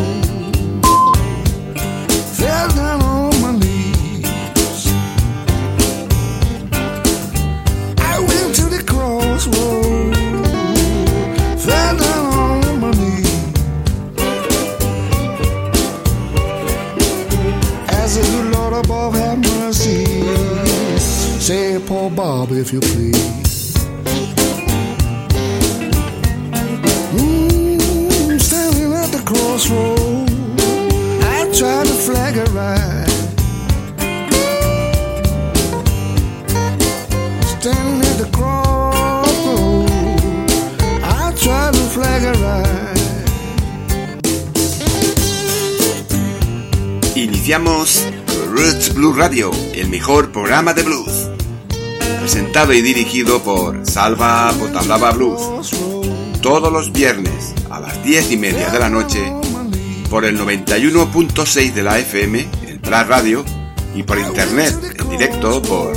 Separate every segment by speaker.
Speaker 1: fell down on my knees. I went to the crossroad, fell down on my knees. As the good Lord above have mercy, say, poor Bob, if you please. Standing at the crossroad, I tried to flag it right. Standing at the crossroad, I tried to flag it right.
Speaker 2: Iniciamos Roots Blues Radio, el mejor programa de blues. Presentado y dirigido por Salva Potablava Blues. Todos los viernes a las 10:30 de la noche por el 91.6 de la FM, el Prat Radio, y por internet en directo por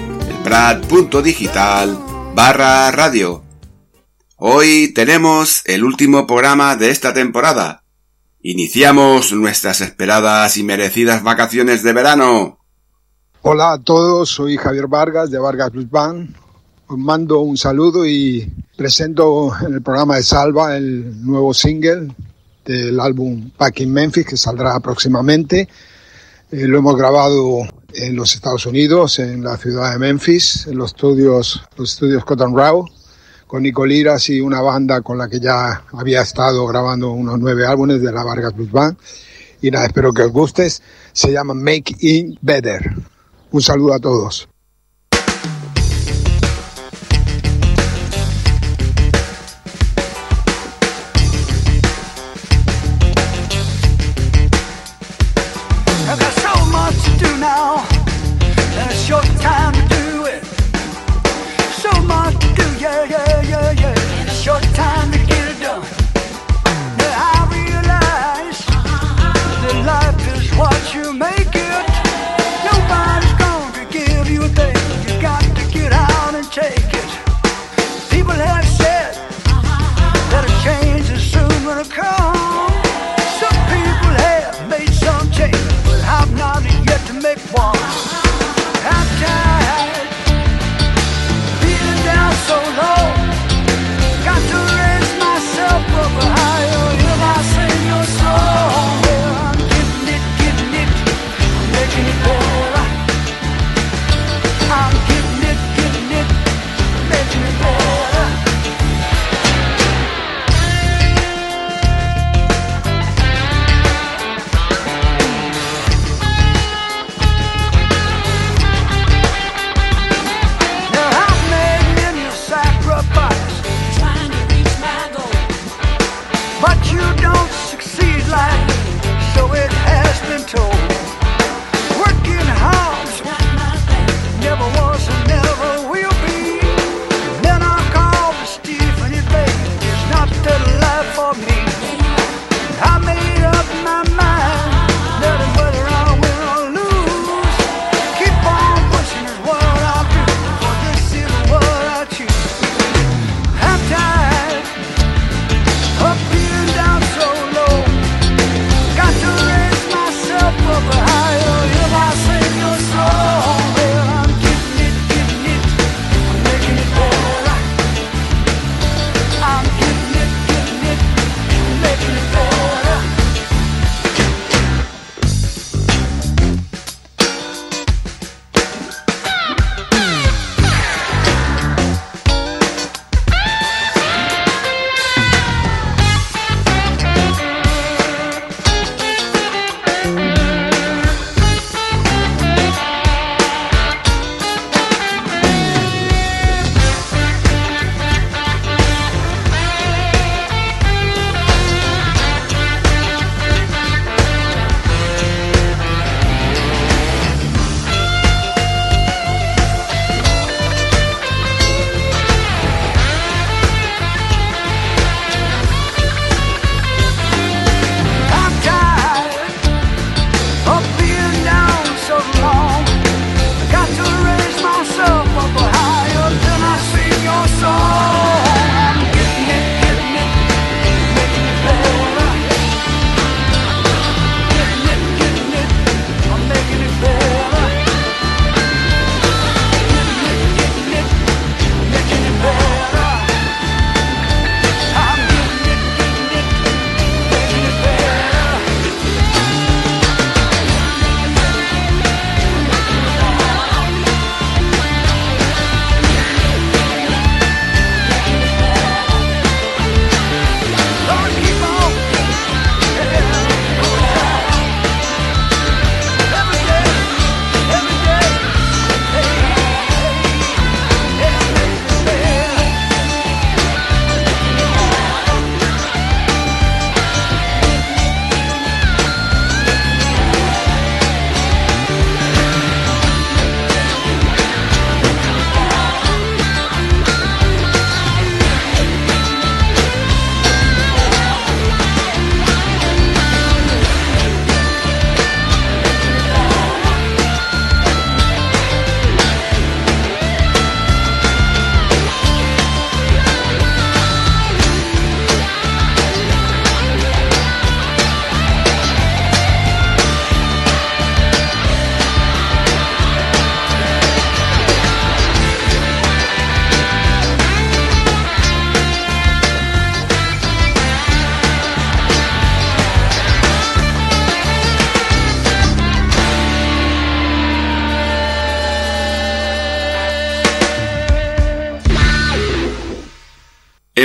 Speaker 2: elprat.digital/radio. Hoy tenemos el último programa de esta temporada. Iniciamos nuestras esperadas y merecidas vacaciones de verano.
Speaker 3: Hola a todos, soy Javier Vargas de Vargas Blues Band. Os mando un saludo y presento en el programa de Salva el nuevo single del álbum Back in Memphis, que saldrá próximamente. Lo hemos grabado en los Estados Unidos, en la ciudad de Memphis, en los estudios Cotton Row, con Nico Liras y una banda con la que ya había estado grabando unos 9 álbumes de la Vargas Blues Band. Y nada, espero que os guste. Se llama Make It Better. Un saludo a todos.
Speaker 1: You make it. Nobody's gonna give you a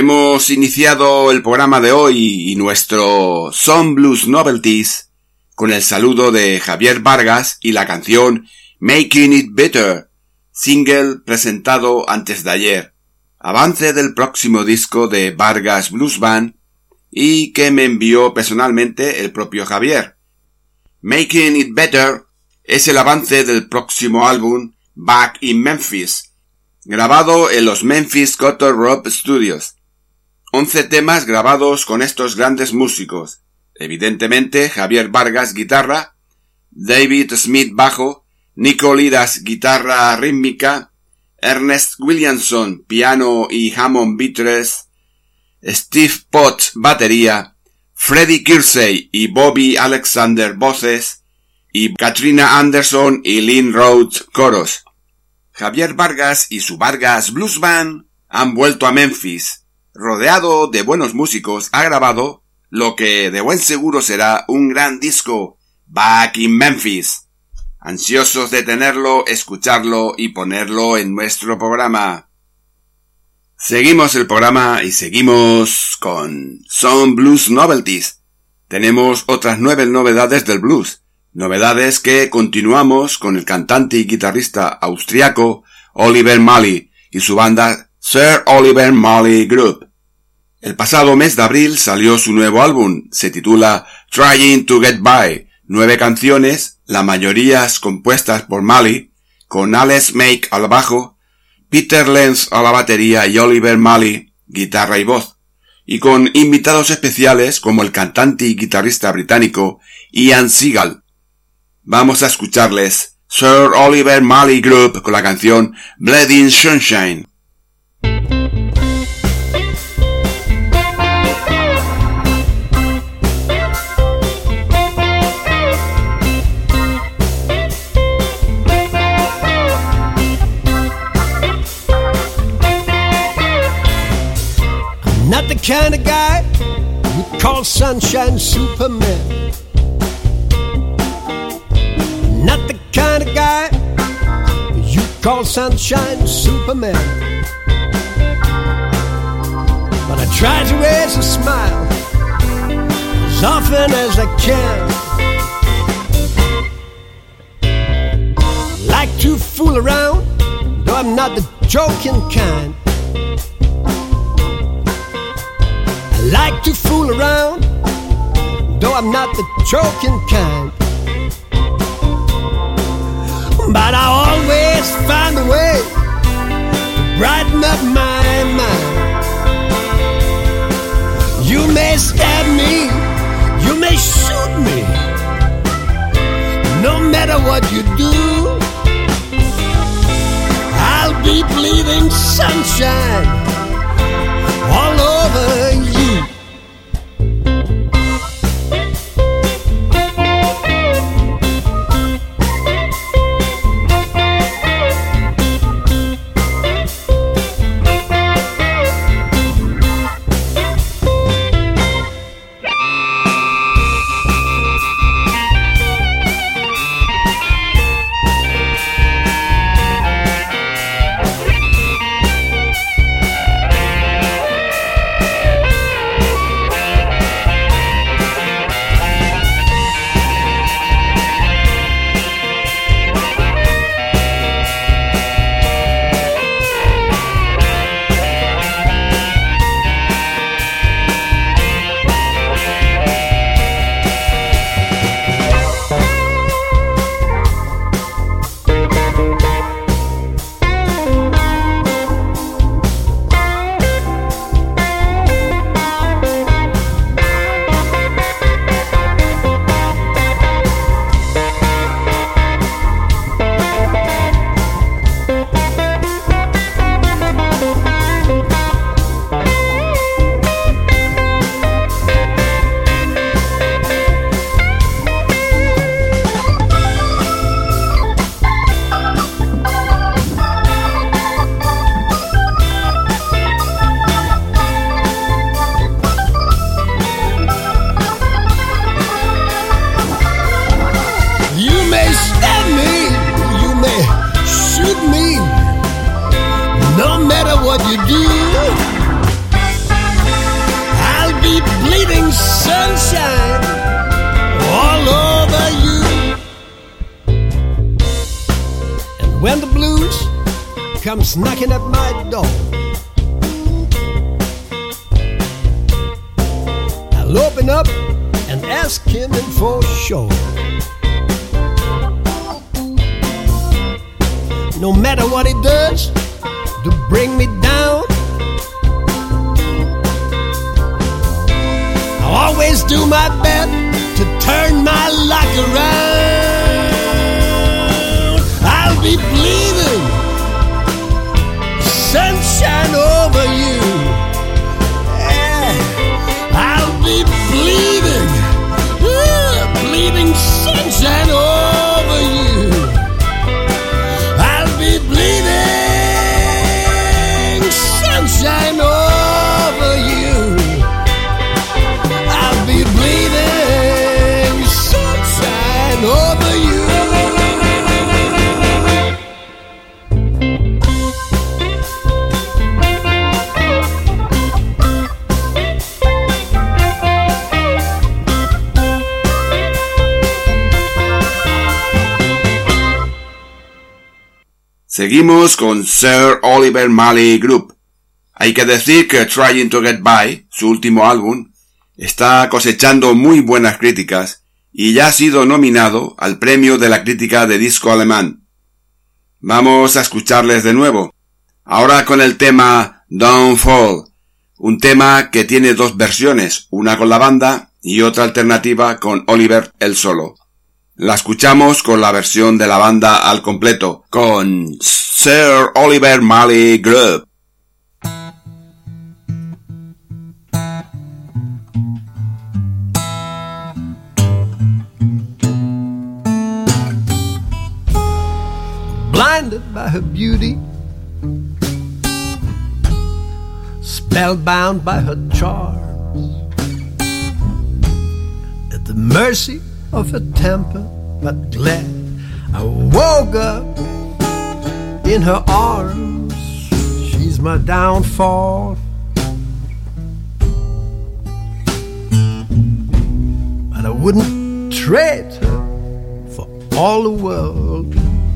Speaker 2: Hemos iniciado el programa de hoy y nuestro Some Blues Novelties con el saludo de Javier Vargas y la canción Making It Better, single presentado antes de ayer, avance del próximo disco de Vargas Blues Band y que me envió personalmente el propio Javier. Making It Better es el avance del próximo álbum Back in Memphis, grabado en los Memphis Cotton Rope Studios. 11 temas grabados con estos grandes músicos, evidentemente Javier Vargas guitarra, David Smith bajo, Nico Liras guitarra rítmica, Ernest Williamson piano y Hammond B3, Steve Potts batería, Freddie Kersey y Bobby Alexander voces y Katrina Anderson y Lynn Rhodes coros. Javier Vargas y su Vargas Blues Band han vuelto a Memphis. Rodeado de buenos músicos, ha grabado lo que de buen seguro será un gran disco, Back in Memphis. Ansiosos de tenerlo, escucharlo y ponerlo en nuestro programa. Seguimos el programa y seguimos con Some Blues Novelties. Tenemos otras 9 novedades del blues. Novedades que continuamos con el cantante y guitarrista austriaco Oliver Marley y su banda Sir Oliver Marley Group. El pasado mes de abril salió su nuevo álbum, se titula Trying to Get By, 9 canciones, la mayoría compuestas por Marley, con Alex Make al bajo, Peter Lenz a la batería y Oliver Marley, guitarra y voz, y con invitados especiales como el cantante y guitarrista británico Ian Seagal. Vamos a escucharles Sir Oliver Marley Group con la canción Bleeding Sunshine.
Speaker 4: Not the kind of guy you call Sunshine Superman. Not the kind of guy you call Sunshine Superman. But I try to raise a smile as often as I can. Like to fool around, though I'm not the joking kind. I like to fool around, though I'm not the joking kind. But I always find a way to brighten up my mind. You may stab me, you may shoot me, no matter what you do, I'll be bleeding sunshine all over you. comes knocking at my door. I'll open up and ask him in for sure. No matter what he does to bring me down, I'll always do my best to turn my luck around. I'll be bleeding sunshine over you. Yeah. I'll be bleeding, bleeding sunshine over you. I'll be bleeding sunshine over you. I'll be bleeding sunshine over you.
Speaker 2: Seguimos con Sir Oliver Marley Group. Hay que decir que Trying to Get By, su último álbum, está cosechando muy buenas críticas y ya ha sido nominado al premio de la crítica de disco alemán. Vamos a escucharles de nuevo, ahora con el tema Don't Fall, un tema que tiene dos versiones, una con la banda y otra alternativa con Oliver el solo. La escuchamos con la versión de la banda al completo, con Sir Oliver Marley Group.
Speaker 4: Blinded by her beauty, spellbound by her charms, at the mercy of her temper, but glad I woke up in her arms. She's my downfall, but I wouldn't trade her for all the world.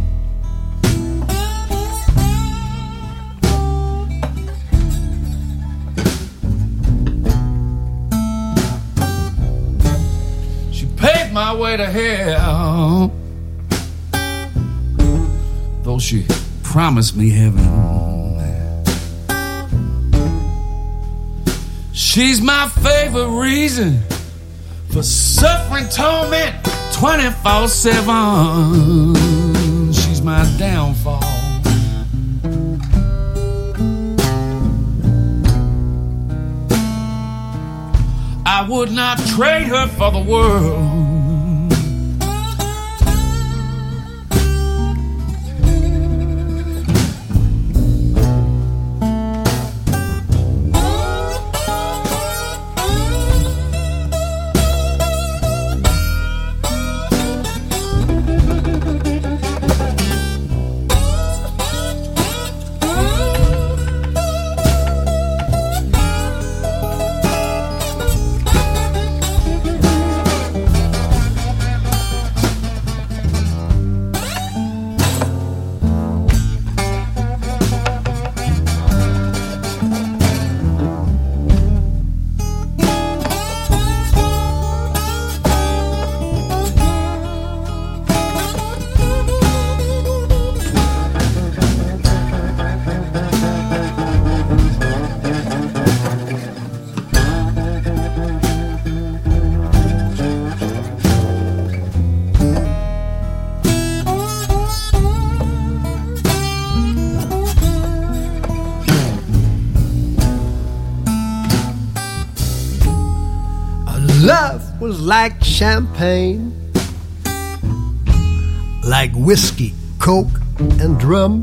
Speaker 5: Paid my way to hell, though she promised me heaven. She's my favorite reason for suffering torment 24/7. She's my downfall. I would not trade her for the world.
Speaker 4: Love was like champagne, like whiskey, coke, and rum.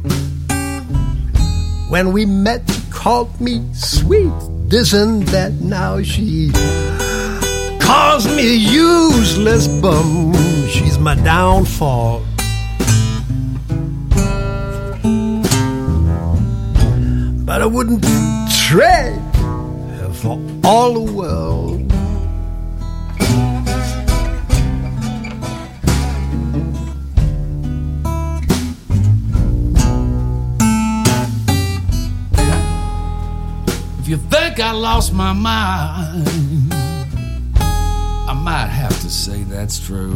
Speaker 4: When we met, she called me sweet, this and that. Now she calls me a useless bum. She's my downfall. But I wouldn't trade her for all the world.
Speaker 5: think I lost my mind. I might have to say that's true.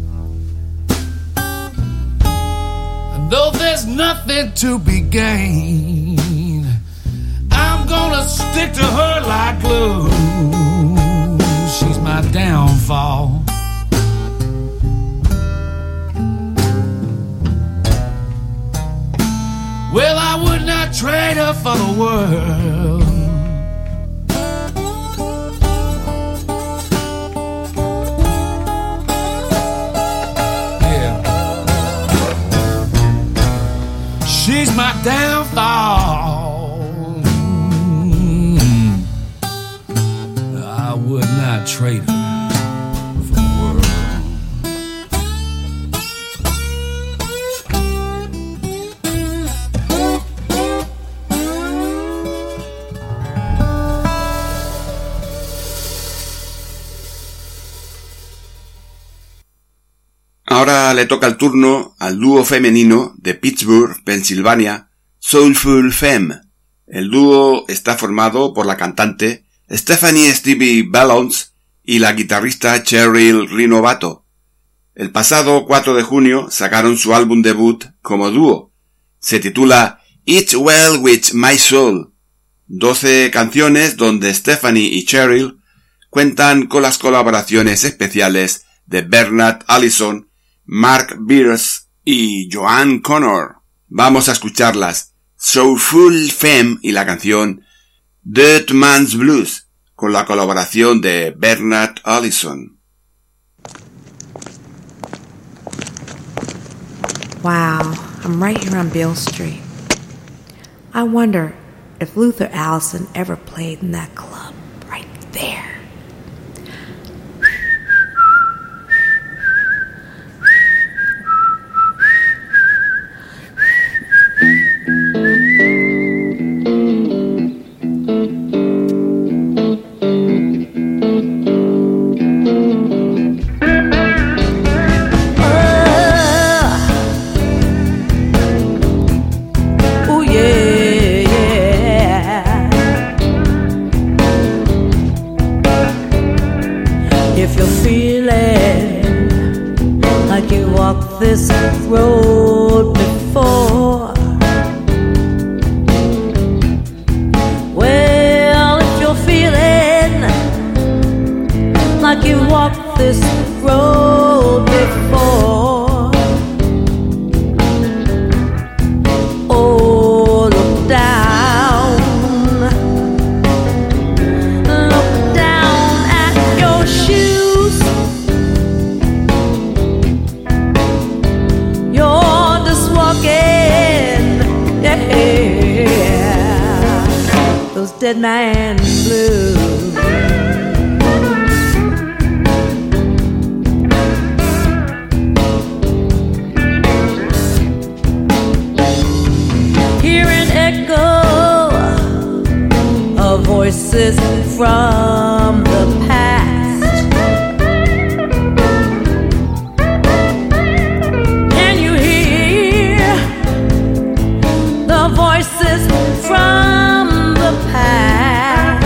Speaker 5: And though there's nothing to be gained, I'm gonna stick to her like glue. She's my downfall. Well, I would not trade her for the world. Yeah. She's my downfall. I would not trade her.
Speaker 2: Ahora le toca el turno al dúo femenino de Pittsburgh, Pensilvania, Soulful Femme. El dúo está formado por la cantante Stephanie Stevie Ballons y la guitarrista Cheryl Rinovato. El pasado 4 de junio sacaron su álbum debut como dúo. Se titula It's Well With My Soul. 12 canciones donde Stephanie y Cheryl cuentan con las colaboraciones especiales de Bernard Allison, Mark Beers y Joan Connor. Vamos a escucharlas. Soulful Femme y la canción Dead Man's Blues con la colaboración de Bernard Allison.
Speaker 6: Wow, I'm right here on Beale Street. I wonder if Luther Allison ever played in that club right there.
Speaker 7: This road before. Well, if you're feeling like you walked this road before, oh, look down at your shoes. Those dead man blues. Hear an echo of voices from the past. Can you hear the voices from the past?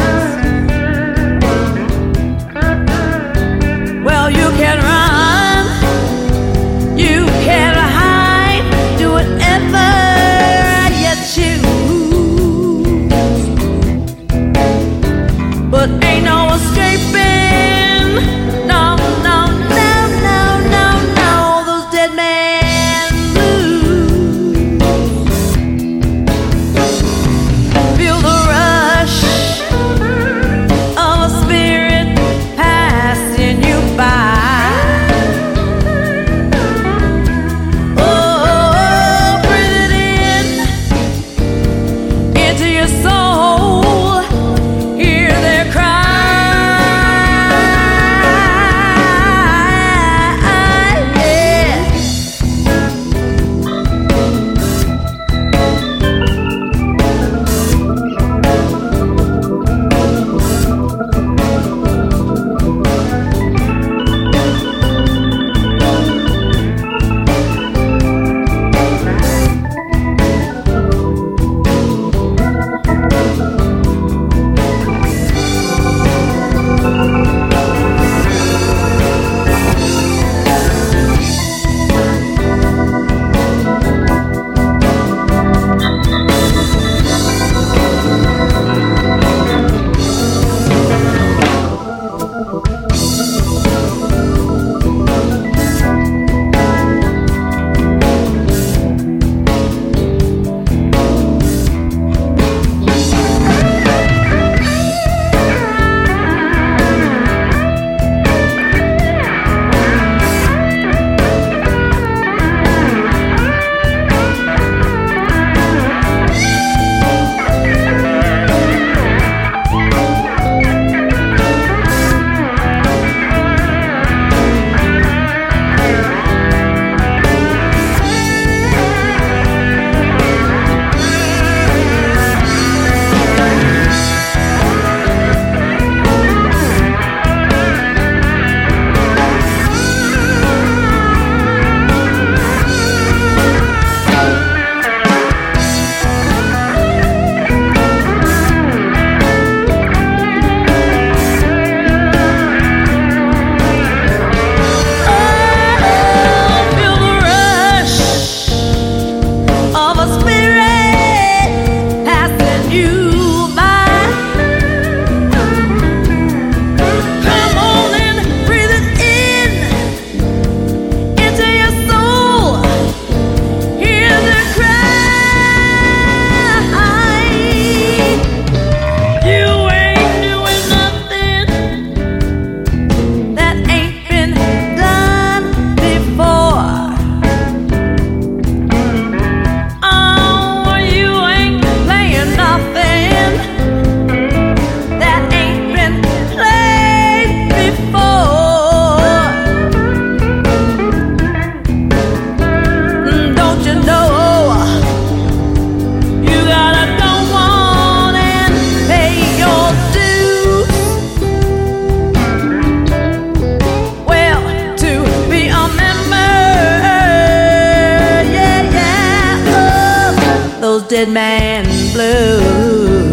Speaker 7: dead man blues,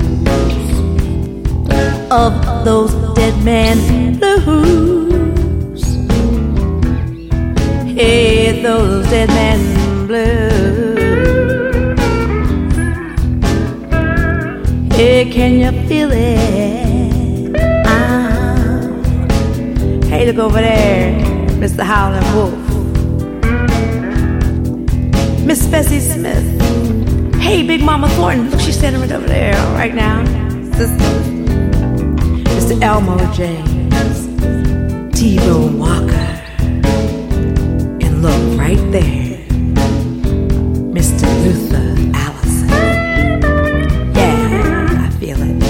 Speaker 7: of those dead man blues. Hey, those dead man blues. Hey, can you feel it? Hey, look over there, Mr. Howlin' Wolf. Miss Bessie Smith. Hey, Big Mama Thornton. Look, she's standing right over there right now. Mr. Elmo James. T-Bone Walker. And look right there, Mr. Luther Allison. Yeah, I feel it.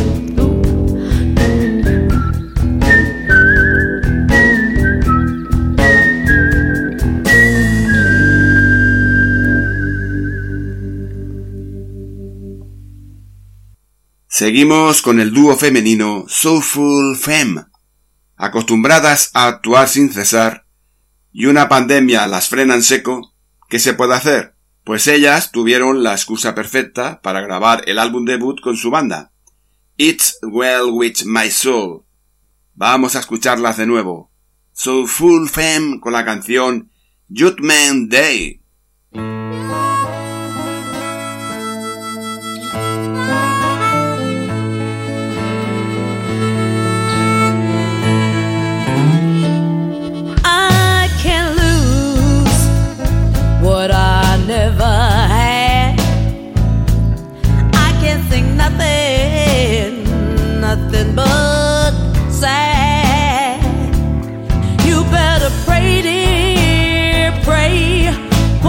Speaker 2: Seguimos con el dúo femenino Soulful Femme. Acostumbradas a actuar sin cesar, y una pandemia las frena en seco, ¿qué se puede hacer? Pues ellas tuvieron la excusa perfecta para grabar el álbum debut con su banda, It's Well With My Soul. Vamos a escucharlas de nuevo. Soulful Femme con la canción Judgment Day.
Speaker 7: What I never had, I can sing nothing but sad. You better pray, dear, pray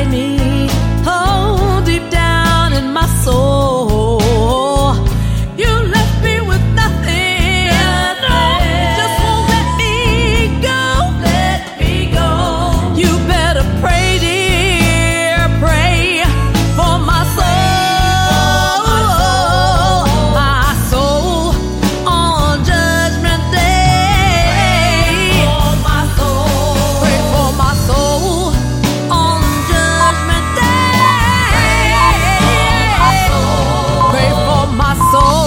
Speaker 7: inside me, oh, deep down in my soul. You left me with nothing, just won't let me go. Let me go. You better pray, dear, pray for my soul, my soul on Judgment Day. Pray for my soul on Judgment Day. Pray for my soul.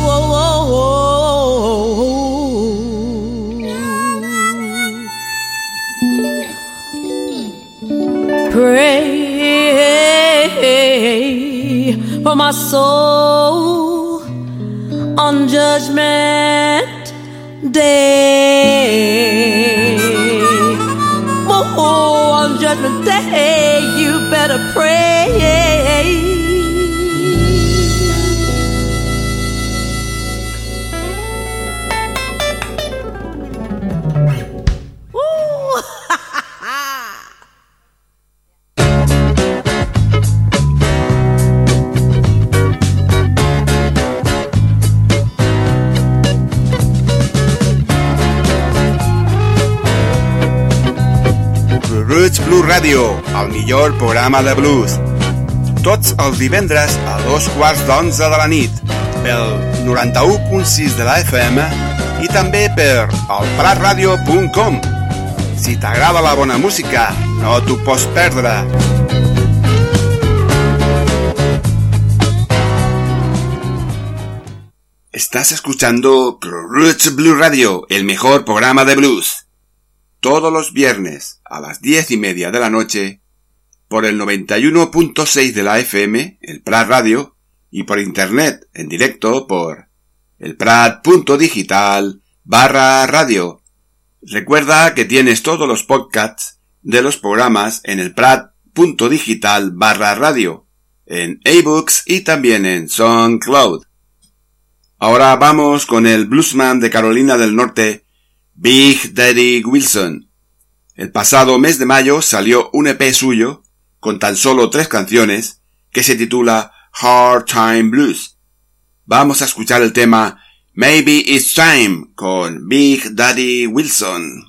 Speaker 7: Pray for my soul on Judgment Day. Oh, on Judgment Day, you better pray. Woo!
Speaker 2: Roots Blues Radio, el millor programa de blues. Tots els divendres a 11:15 de la nit, pel 91.6 de la FM i també per elpratradio.com. Si t'agrada la bona música, no t'ho pots perdre. Estás escuchando Roots Blues Radio, el mejor programa de blues. Todos los viernes a las 10:30 de la noche, por el 91.6 de la FM, el Prat Radio, y por internet en directo por elprat.digital/radio. Recuerda que tienes todos los podcasts de los programas en elprat.digital/radio, en iBooks y también en SoundCloud. Ahora vamos con el bluesman de Carolina del Norte, Big Daddy Wilson. El pasado mes de mayo salió un EP suyo, con tan solo 3 canciones, que se titula Hard Time Blues. Vamos a escuchar el tema Maybe It's Time con Big Daddy Wilson.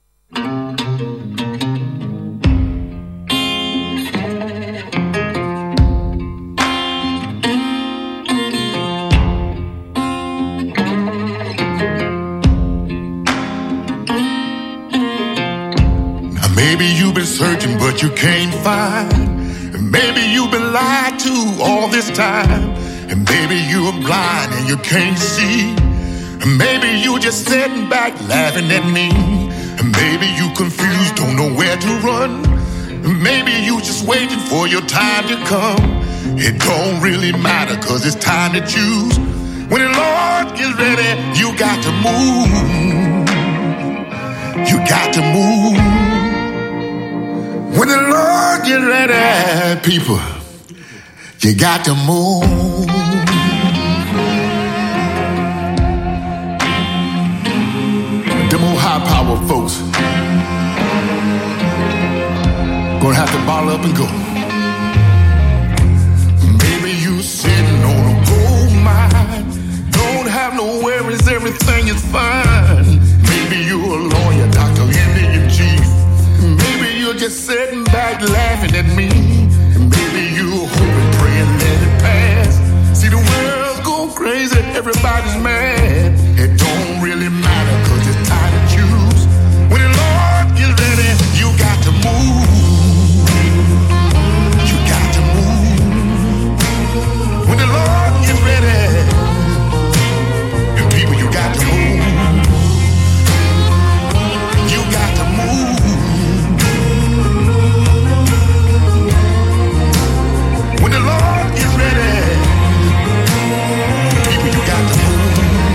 Speaker 1: Maybe you've been searching but you can't find. And maybe you've been lied to all this time. And maybe you're blind and you can't see. And maybe you're just sitting back laughing at me. And maybe you confused, don't know where to run. And maybe you just waiting for your time to come. It don't really matter cause it's time to choose. When the Lord gets ready, you got to move. You got to move. When the Lord get ready, people, you got to move. Them old high power folks gonna have to bottle up and go. Maybe you sitting on a gold mine, don't have no worries, everything is fine. Maybe you're a lawyer, doctor, Indian chief. Maybe you're just sitting back laughing at me. And maybe you're hoping, praying, let it pass. See the world's going crazy, everybody's mad. It don't really matter cause it's time to choose. When the Lord gets ready, you got to move. You got to move. When the Lord gets ready, and people, you got to move. You got to move. When the Lord is ready, people, you got to move.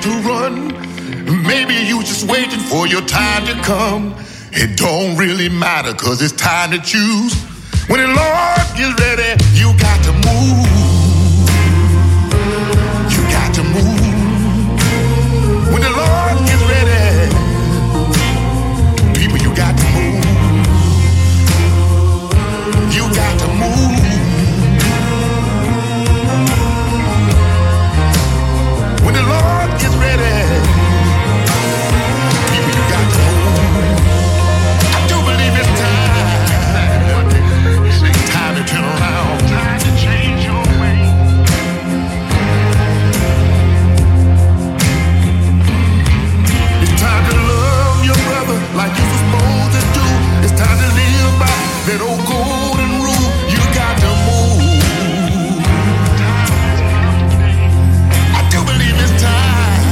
Speaker 1: to run. Maybe you just waiting for your time to come. It don't really matter, 'cause it's time to choose. When the Lord gets ready, you got to move. You got to move. When the Lord gets ready, people, you got to move. You got to move. When the Lord gets ready, people, you got to move. I do believe it's time to turn around, time to change your way. It's time to love your brother like you're supposed to do. It's time to live by that old golden rule. You got to move. I do believe it's time.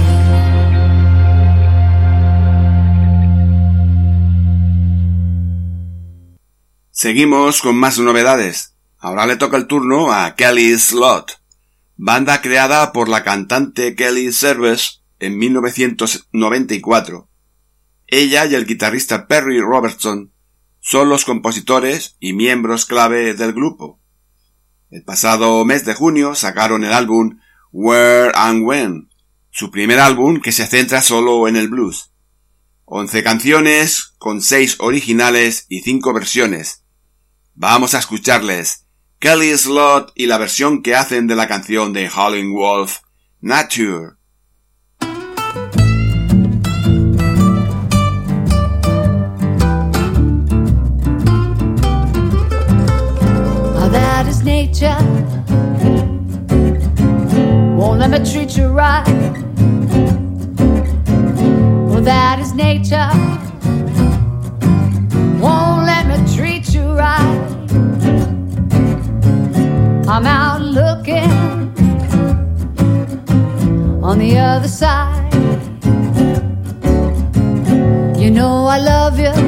Speaker 2: Seguimos con más novedades. Ahora le toca el turno a Kelly Slot, banda creada por la cantante Kelly Service en 1994. Ella y el guitarrista Perry Robertson son los compositores y miembros clave del grupo. El pasado mes de junio sacaron el álbum Where and When, su primer álbum que se centra solo en el blues. 11 canciones con 6 originales y 5 versiones. Vamos a escucharles Kelly Slot y la versión que hacen de la canción de Howlin' Wolf, Nature.
Speaker 8: Oh, that is nature. Won't let me treat you right. Oh, that is nature. Won't let me treat you right. I'm out looking on the other side. You know I love you.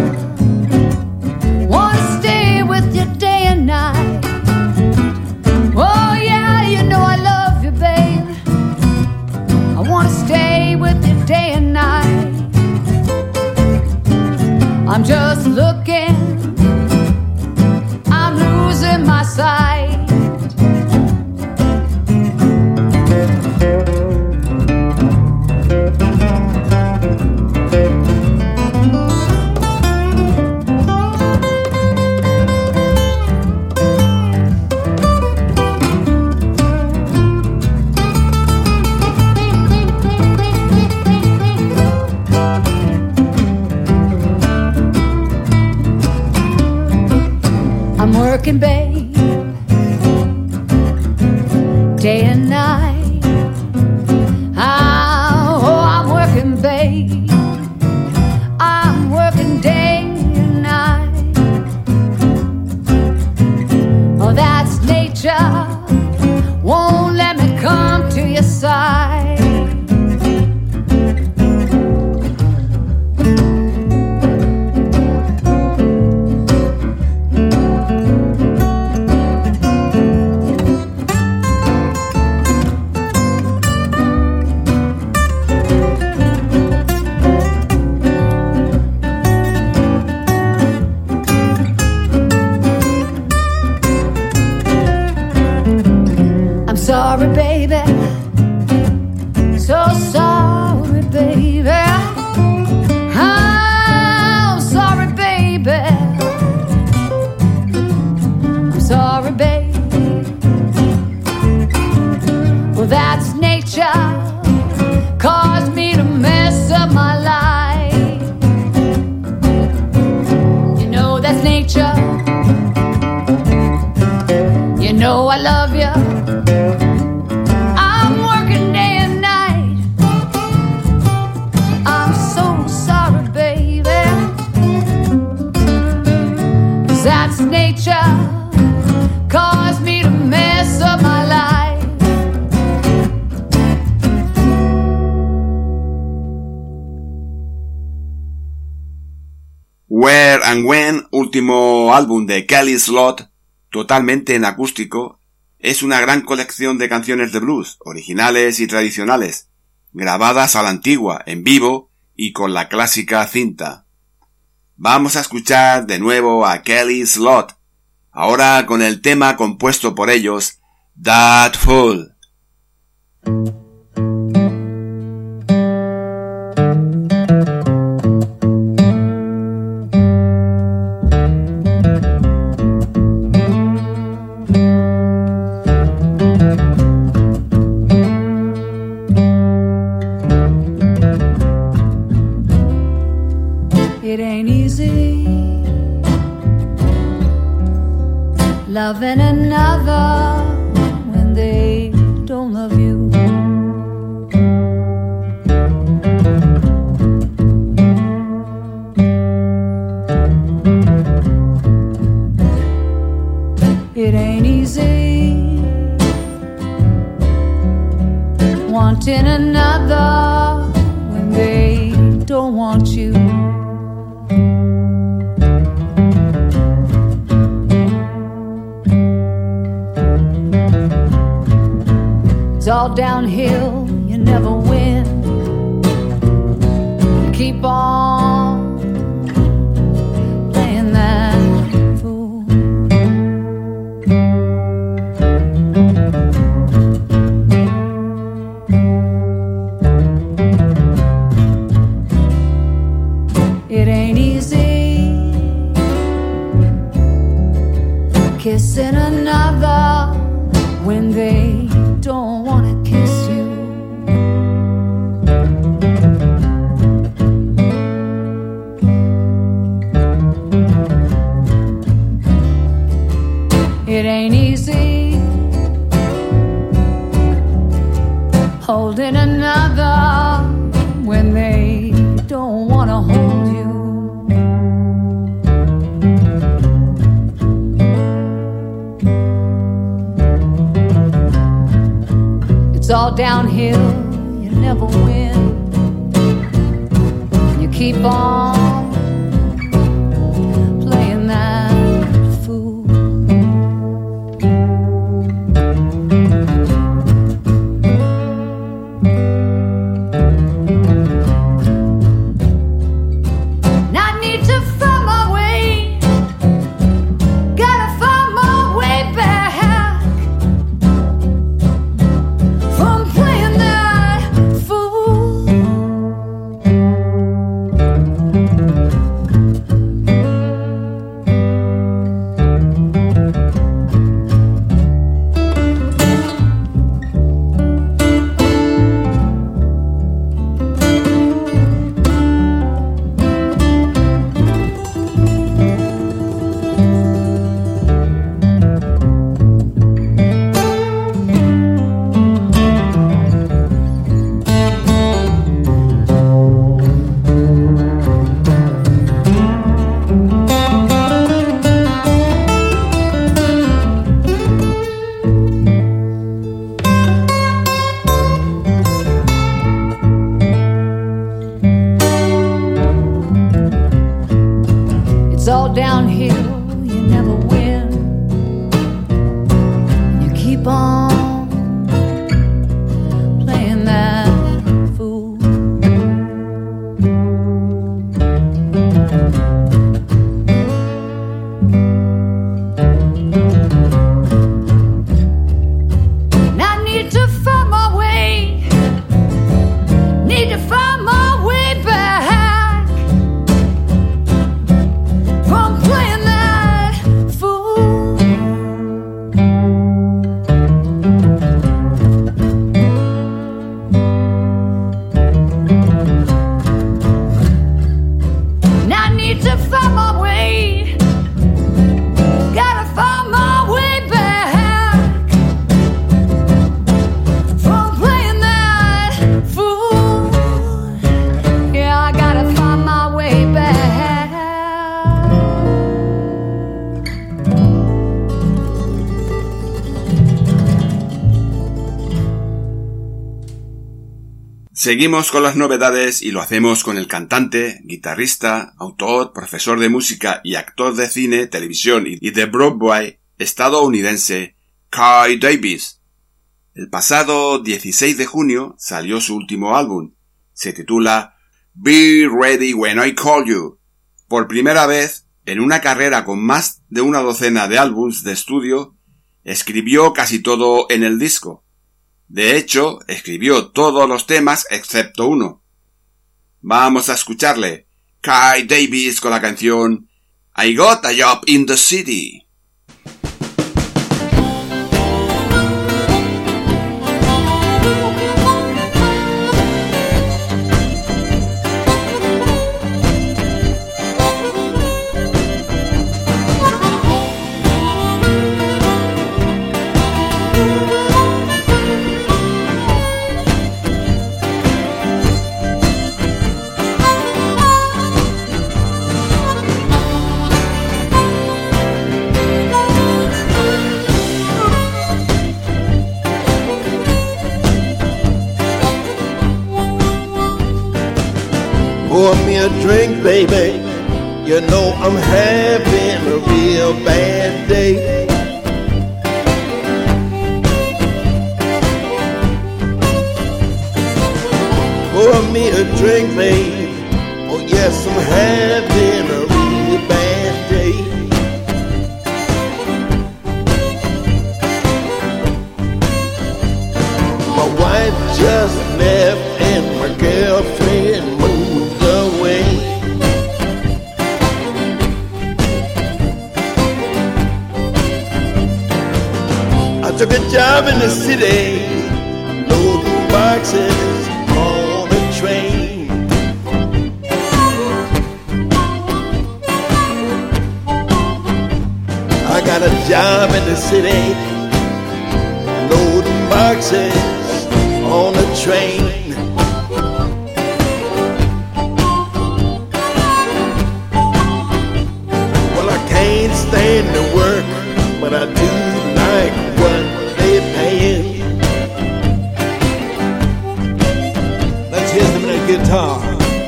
Speaker 8: Wanna stay with you day and night. Oh yeah, you know I love you, babe. I wanna stay with you day and night. I'm just looking, I'm losing my sight. I'm working, babe, day and night. Oh, I'm working, babe. I'm working day and night. Oh, that's nature. Won't let me come to your side. Sorry, baby. So sorry, baby. I'm sorry, baby. I'm sorry, baby. Well, that's nature. Caused me to mess up my life. You know that's nature. You know I love you. Nature caused me to mess up my life.
Speaker 2: Where and When, último álbum de Kelly Slot, totalmente en acústico, es una gran colección de canciones de blues, originales y tradicionales. grabadas a la antigua, en vivo y con la clásica cinta. Vamos a escuchar de nuevo a Kelly Slot, ahora con el tema compuesto por ellos, That Fool.
Speaker 8: Loving another when they don't love you. It ain't easy wanting another when they don't want you. It's all downhill, you never win. You keep on playing that fool. It ain't easy kissing another when they don't wanna kiss you. It ain't easy holding another when they don't wanna hold you. It's all downhill, you never win. You keep on playing that fool. Now I need to find my way, gotta find my way back from playing that fool. It's all downhill, you never win. You keep on playing that fool. Now I need to find my way, need to find my way back from playing that fool. Now I need to find my way, gotta find my way back from playing that fool. Yeah, I gotta find my way back.
Speaker 2: Seguimos con las novedades y lo hacemos con el cantante, guitarrista, autor, profesor de música y actor de cine, televisión y de Broadway estadounidense Kai Davis. El pasado 16 de junio salió su último álbum. Se titula Be Ready When I Call You. Por primera vez, en una carrera con más de una docena de álbumes de estudio, escribió casi todo en el disco. De hecho, escribió todos los temas excepto uno. Vamos a escucharle. Kai Davis con la canción I Got a Job in the City.
Speaker 4: Pour me a drink, baby. You know I'm having a real bad day. Pour me a drink, babe. Oh yes, I'm having a real bad day. My wife just left and my girlfriend moved away. I took a job in the city, loading boxes on a train. I got a job in the city, loading boxes on a train. Well, I can't stand the work, but I do like what they're paying. Let's hear some of that guitar.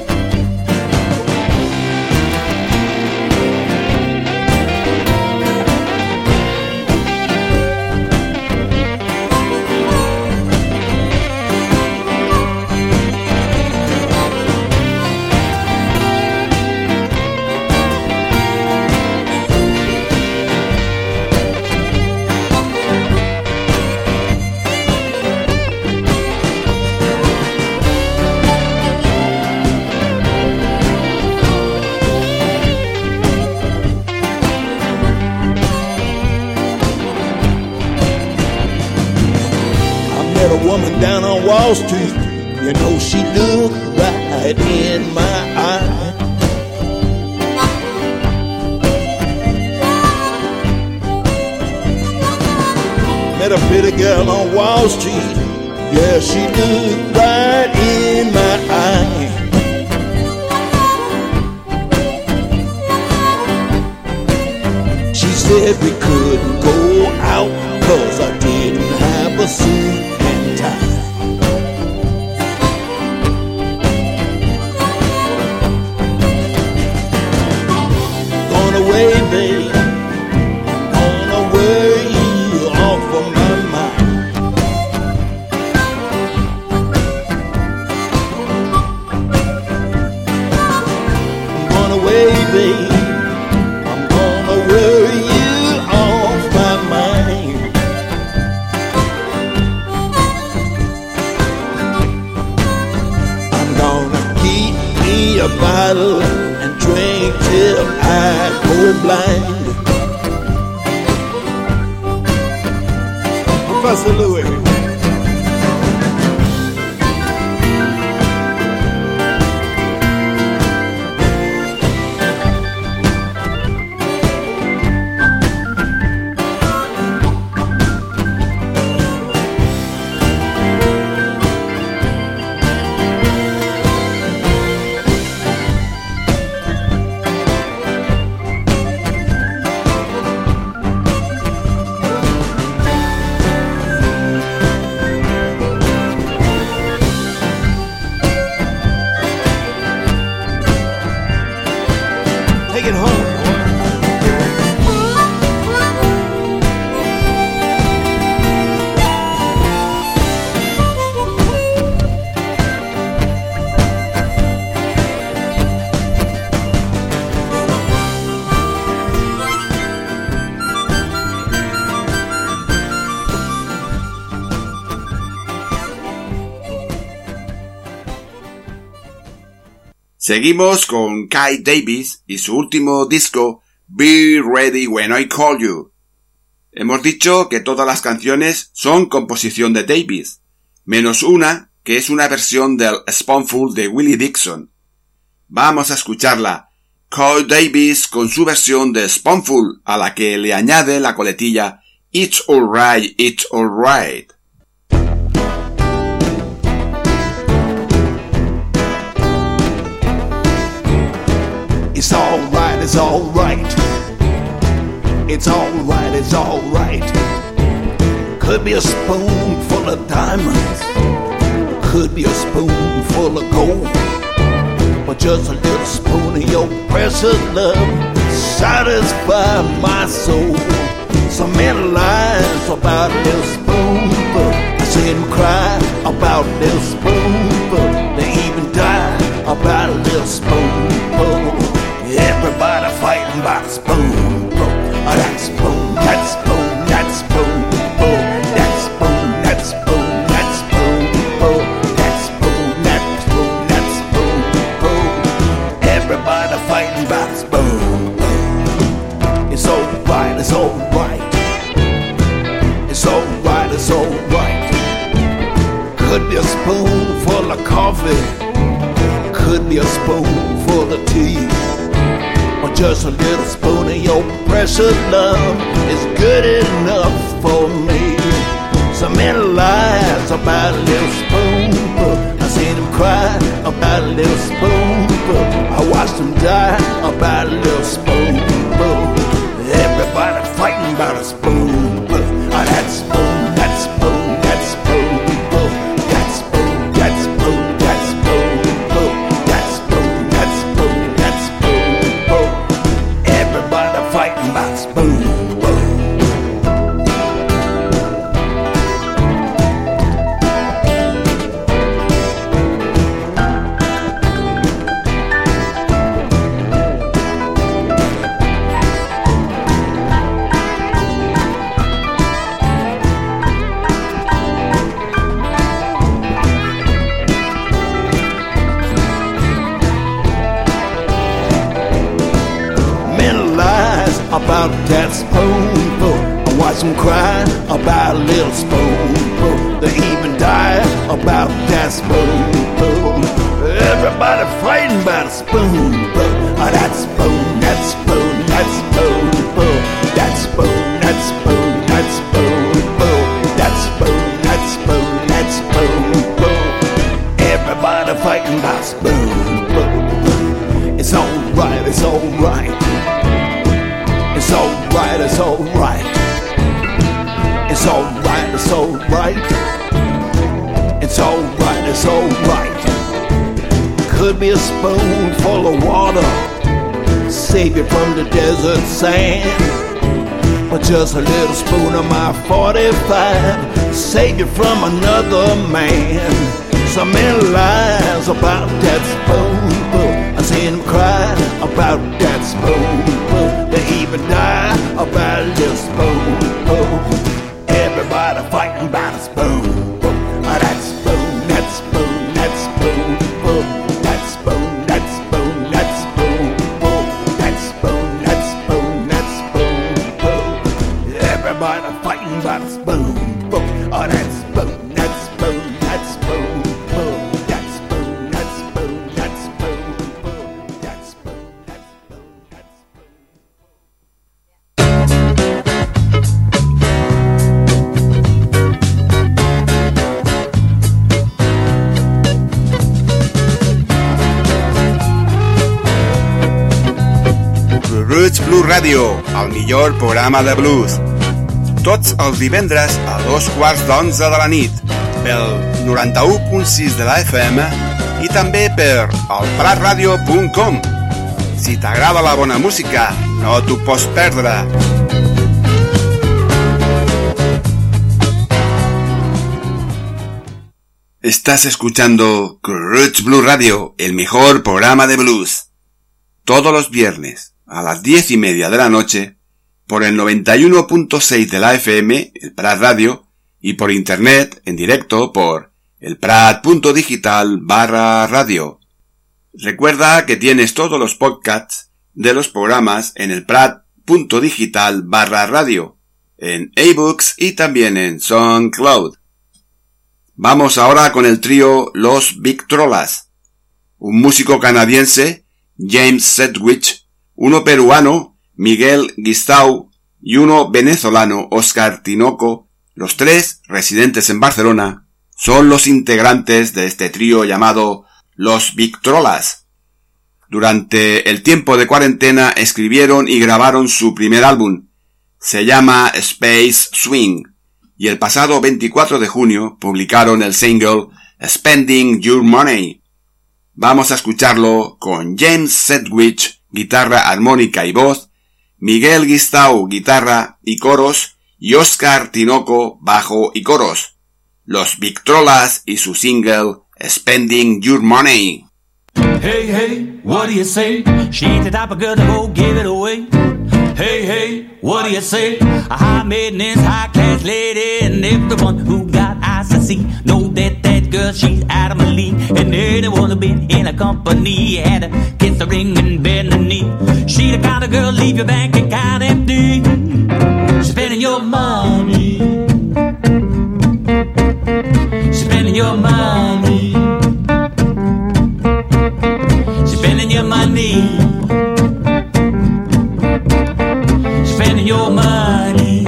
Speaker 4: Down on Wall Street, you know she looked right in my eye. Met a pretty girl on Wall Street, yeah, she looked right in my eye. She said we couldn't go out 'cause I didn't have a suit and tie. Away, babe, gonna worry you off of my mind. I'm gonna away, babe, I'm gonna worry you off my mind. I'm gonna keep me a bottle and drink till I go blind. Professor Louis.
Speaker 2: Seguimos con Kyle Davis y su último disco, Be Ready When I Call You. Hemos dicho que todas las canciones son composición de Davis, menos una que es una versión del Spoonful de Willie Dixon. Vamos a escucharla, Kyle Davis con su versión de Spoonful, a la que le añade la coletilla It's Alright, It's Alright.
Speaker 9: It's alright, it's alright. It's alright, it's alright. Could be a spoon full of diamonds, could be a spoon full of gold, but just a little spoon of your precious love satisfy my soul. So many lies about a little spoon, but I see them cry about a little spoon, but they even die about a little spoon. Everybody fighting about a spoon, that spoon, that spoon, that spoon, that spoon, that spoon, that spoon, that spoon, that spoon, that spoon. Everybody fighting about a spoon. It's alright, it's alright. It's alright, it's alright. Could be a spoon full of coffee, could be a spoon full of tea, or just a little spoon of your precious love is good enough for me. So many lies about a little spoon, but I seen them cry about a little spoon, but I watched them die about a little spoon. Everybody fighting about a spoon, that spoon, that spoon, that spoon, that spoon, that spoon, that spoon, that spoon, that spoon, that spoon. Everybody fighting about spoon. About that spoonful, I watch them cry about a little spoonful. They even die about that spoonful. Everybody fighting about a spoonful. That spoon, that spoon, that spoonful. That spoon, that spoon, that spoonful. That spoon, that spoon, that spoonful. Everybody fighting about a spoonful. It's alright, it's alright. It's alright, it's alright. It's alright, it's alright. It's alright, it's alright. Could be a spoon full of water, save you from the desert sand, but just a little spoon of my 45, save you from another man. So many lies about that spoon, but I seen them cry about that spoon. They even die about a little spoon. Everybody fighting about a spoon. That spoon, that spoon, that spoon, that spoon, that spoon, that spoon, that spoon, that spoon, that spoon. Everybody fighting about a spoon. That spoon, that spoon, that spoon, that spoon, that spoon, that spoon, that spoon.
Speaker 2: Roots Blues Radio, el millor programa de blues. Tots els divendres a 2:15 de la nit, pel 91.6 de la FM i també per elpratradio.com. Si t'agrada la bona música, no t'ho pots perdre. Estás escuchando Roots Blues Radio, el mejor programa de blues. Todos los viernes a las 10:30 de la noche, por el 91.6 de la FM, el Prat Radio, y por internet en directo por elprat.digital/radio. Recuerda que tienes todos los podcasts de los programas en el prat.digital/radio, en iBooks y también en SoundCloud. Vamos ahora con el trío Los Victrolas, un músico canadiense, James Sedgwick, uno peruano, Miguel Guistau, y uno venezolano, Oscar Tinoco. Los tres, residentes en Barcelona, son los integrantes de este trío llamado Los Victrolas. Durante el tiempo de cuarentena escribieron y grabaron su primer álbum. Se llama Space Swing, y el pasado 24 de junio publicaron el single Spending Your Money. Vamos a escucharlo con James Sedgwick, guitarra, armónica y voz, Miguel Guistau, guitarra y coros, y Oscar Tinoco, bajo y coros. Los Victrolas y su single Spending Your Money.
Speaker 10: Hey, hey, what do you say? She ain't the type of girl to go give it away. Hey, hey, what do you say? A high maintenance, high class lady, and everyone who got eyes to see know that that girl, she's out of my league. And anyone who been in a company had to kiss the ring and bend the knee. She the kind of girl leave your bank account empty. She's spending your money. She's spending your money. She's spending your money. Spending your money.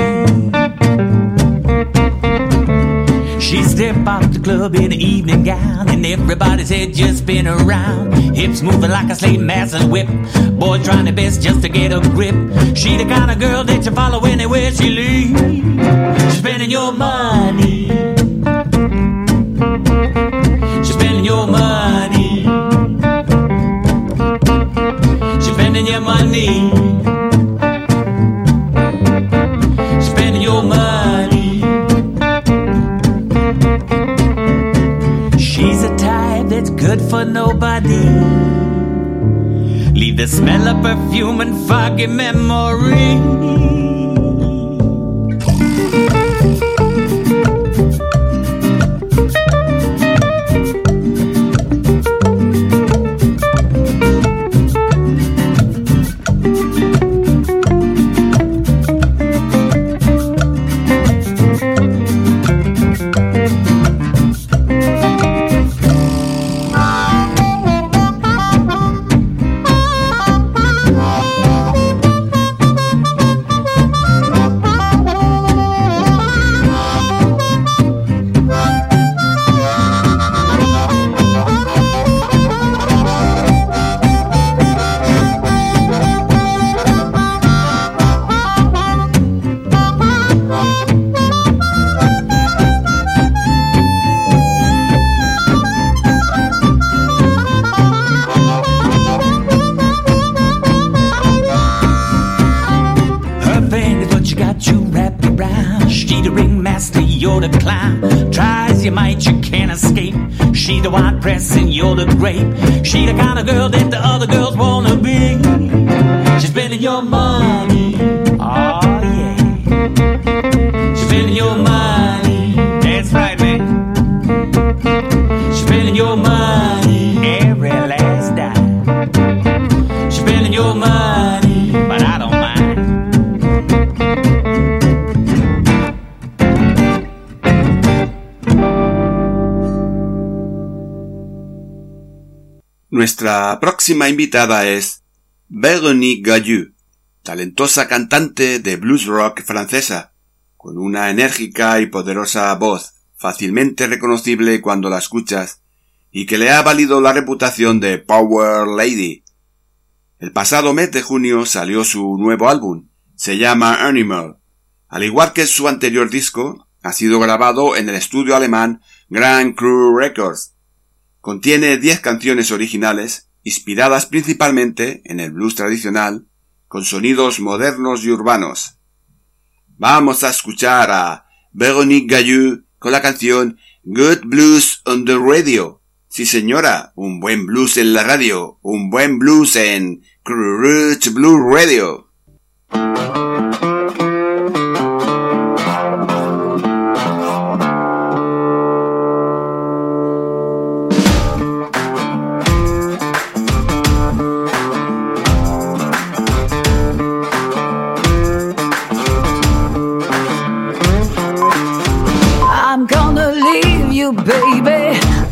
Speaker 10: She stepped out the club in an evening gown, and everybody's head just spin around. Hips moving like a slave master's whip. Boy trying their best just to get a grip. She the kind of girl that you follow anywhere she leads. She's spending your money. She's spending your money. She's spending your money. Your money. She's a type that's good for nobody. Leave the smell of perfume and foggy memory. She the white dress and you're the grape. She the kind of girl that the other girls wanna be. She's spending your money. Oh yeah. She's spending your money. That's right, man. She's spending your money. Every last dime. She's spending your money. But I don't mind.
Speaker 2: Nuestra próxima invitada es Véronique Gaillou, talentosa cantante de blues rock francesa, con una enérgica y poderosa voz, fácilmente reconocible cuando la escuchas, y que le ha valido la reputación de Power Lady. El pasado mes de junio salió su nuevo álbum, se llama Animal. Al igual que su anterior disco, ha sido grabado en el estudio alemán Grand Cru Records. Contiene 10 canciones originales, inspiradas principalmente en el blues tradicional, con sonidos modernos y urbanos. Vamos a escuchar a Véronique Gaillou con la canción Good Blues on the Radio. Sí señora, un buen blues en la radio, un buen blues en Cru Roots Blues Radio.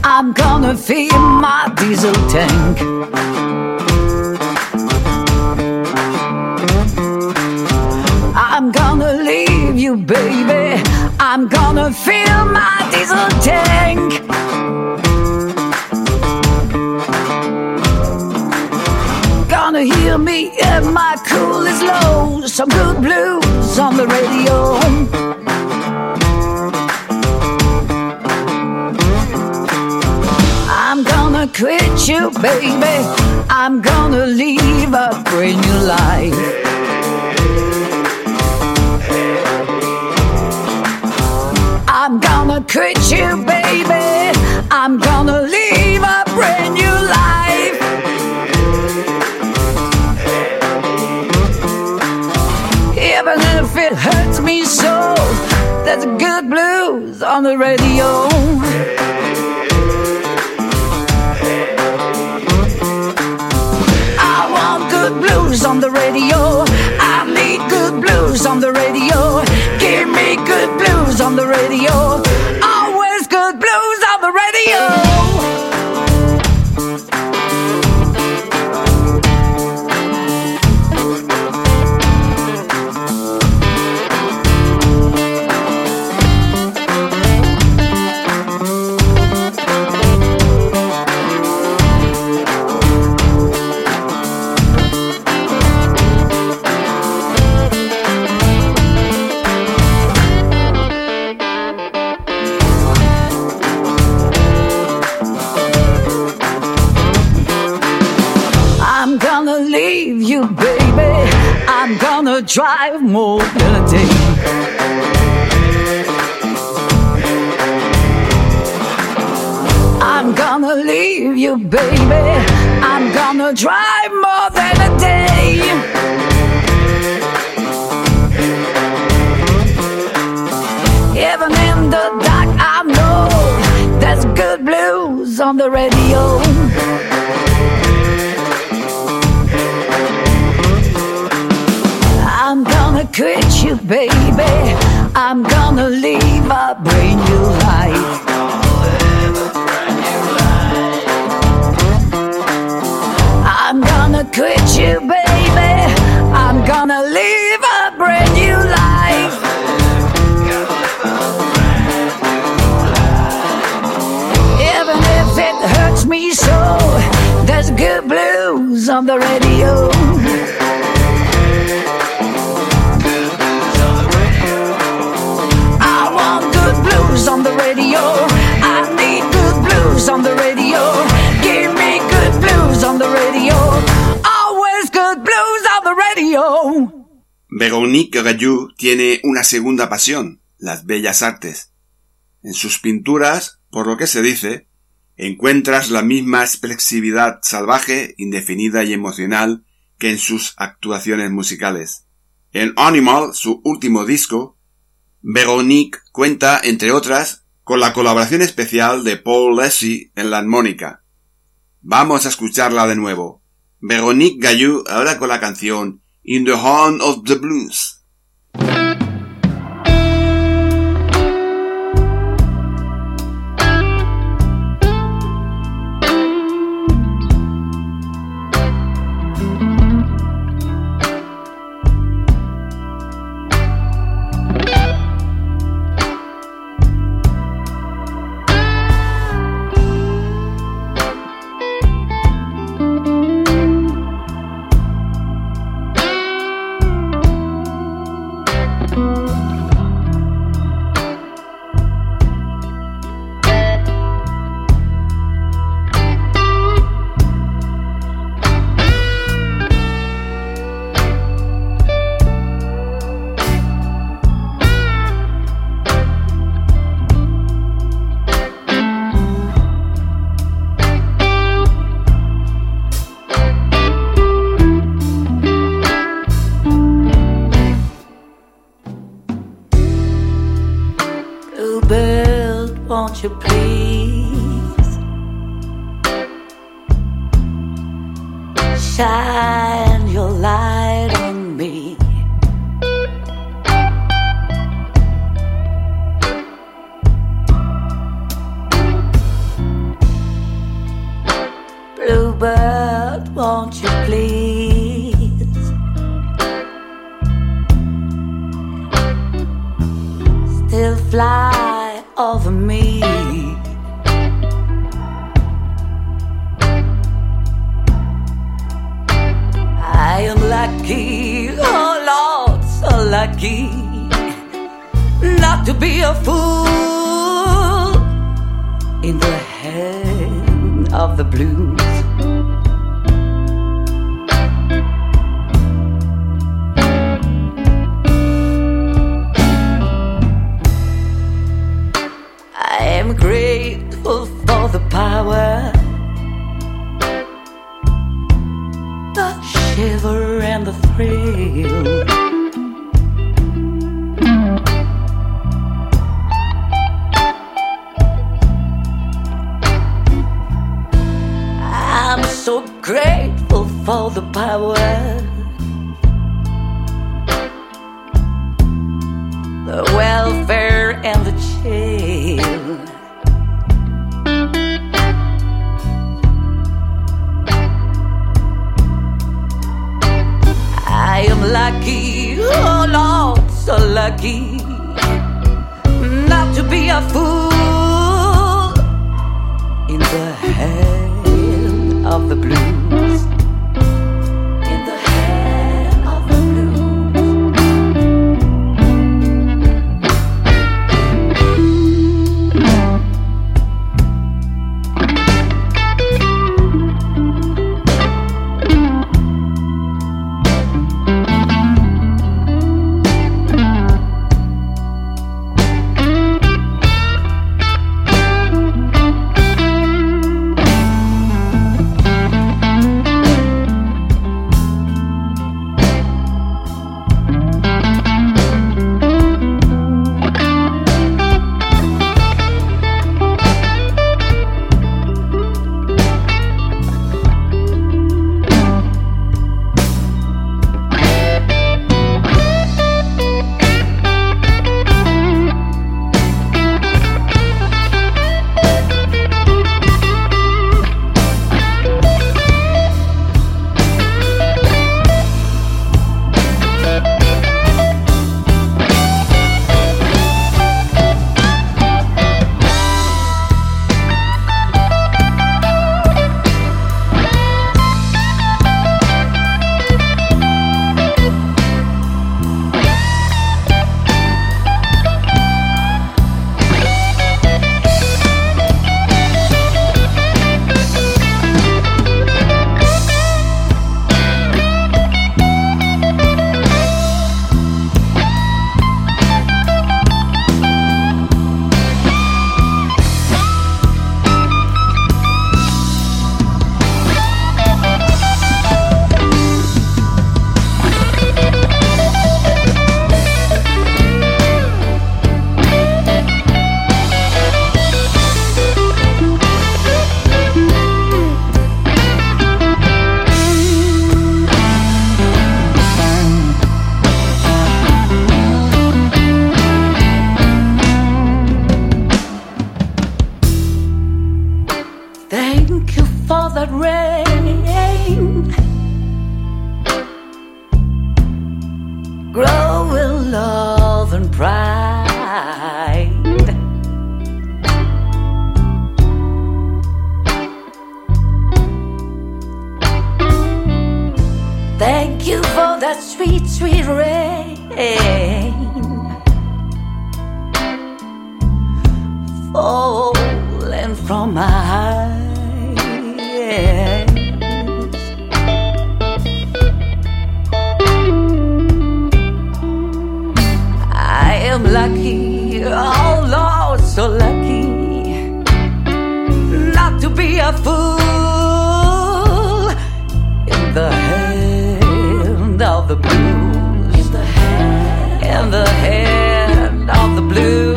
Speaker 8: I'm gonna fill my diesel tank. I'm gonna leave you, baby. I'm gonna fill my diesel tank. Gonna hear me at my coolest low. Some good blues on the radio. I'm gonna quit you, baby. I'm gonna live a brand new life. I'm gonna quit you, baby. I'm gonna live a brand new life. Even if it hurts me so, there's good blues on the radio. I want good blues on the radio. I need good blues on the radio. Give me good blues on the radio. Always good blues on the radio. Leave you, baby. I'm gonna drive more than a day. I'm gonna leave you, baby. I'm gonna drive more than a day. Even in the dark, I know there's good blues on the radio. I'm gonna quit you, baby. I'm gonna live a brand new life. I'm gonna quit you, baby. I'm gonna live a brand new life. Even if it hurts me so, there's good blues on the radio. On the radio, I need good blues on the radio. Give me good blues on the radio. Always good blues on the radio.
Speaker 2: Véronique Gaillou tiene una segunda pasión, las bellas artes. En sus pinturas, por lo que se dice, encuentras la misma expresividad salvaje, indefinida y emocional que en sus actuaciones musicales. En Animal, su último disco, Véronique cuenta, entre otras, con la colaboración especial de Paul Leslie en la armónica. Vamos a escucharla de nuevo. Véronique Gaillou ahora con la canción In the Horn of the Blues.
Speaker 11: Won't you please shine your light on me? Bluebird, won't you please still fly over me? I am lucky, oh Lord, so lucky not to be a fool in the hand of the blues. I am grateful for the power, the shiver and the thrill. I'm so grateful for the power, the welfare and the chill. I am lucky, oh Lord, so lucky not to be a fool in the hand of the blues. In the hand of the Thank you for that sweet, sweet rain falling from my eyes. I am lucky, oh Lord, so lucky not to be a fool in the hand of the blues, in the hand of the blues.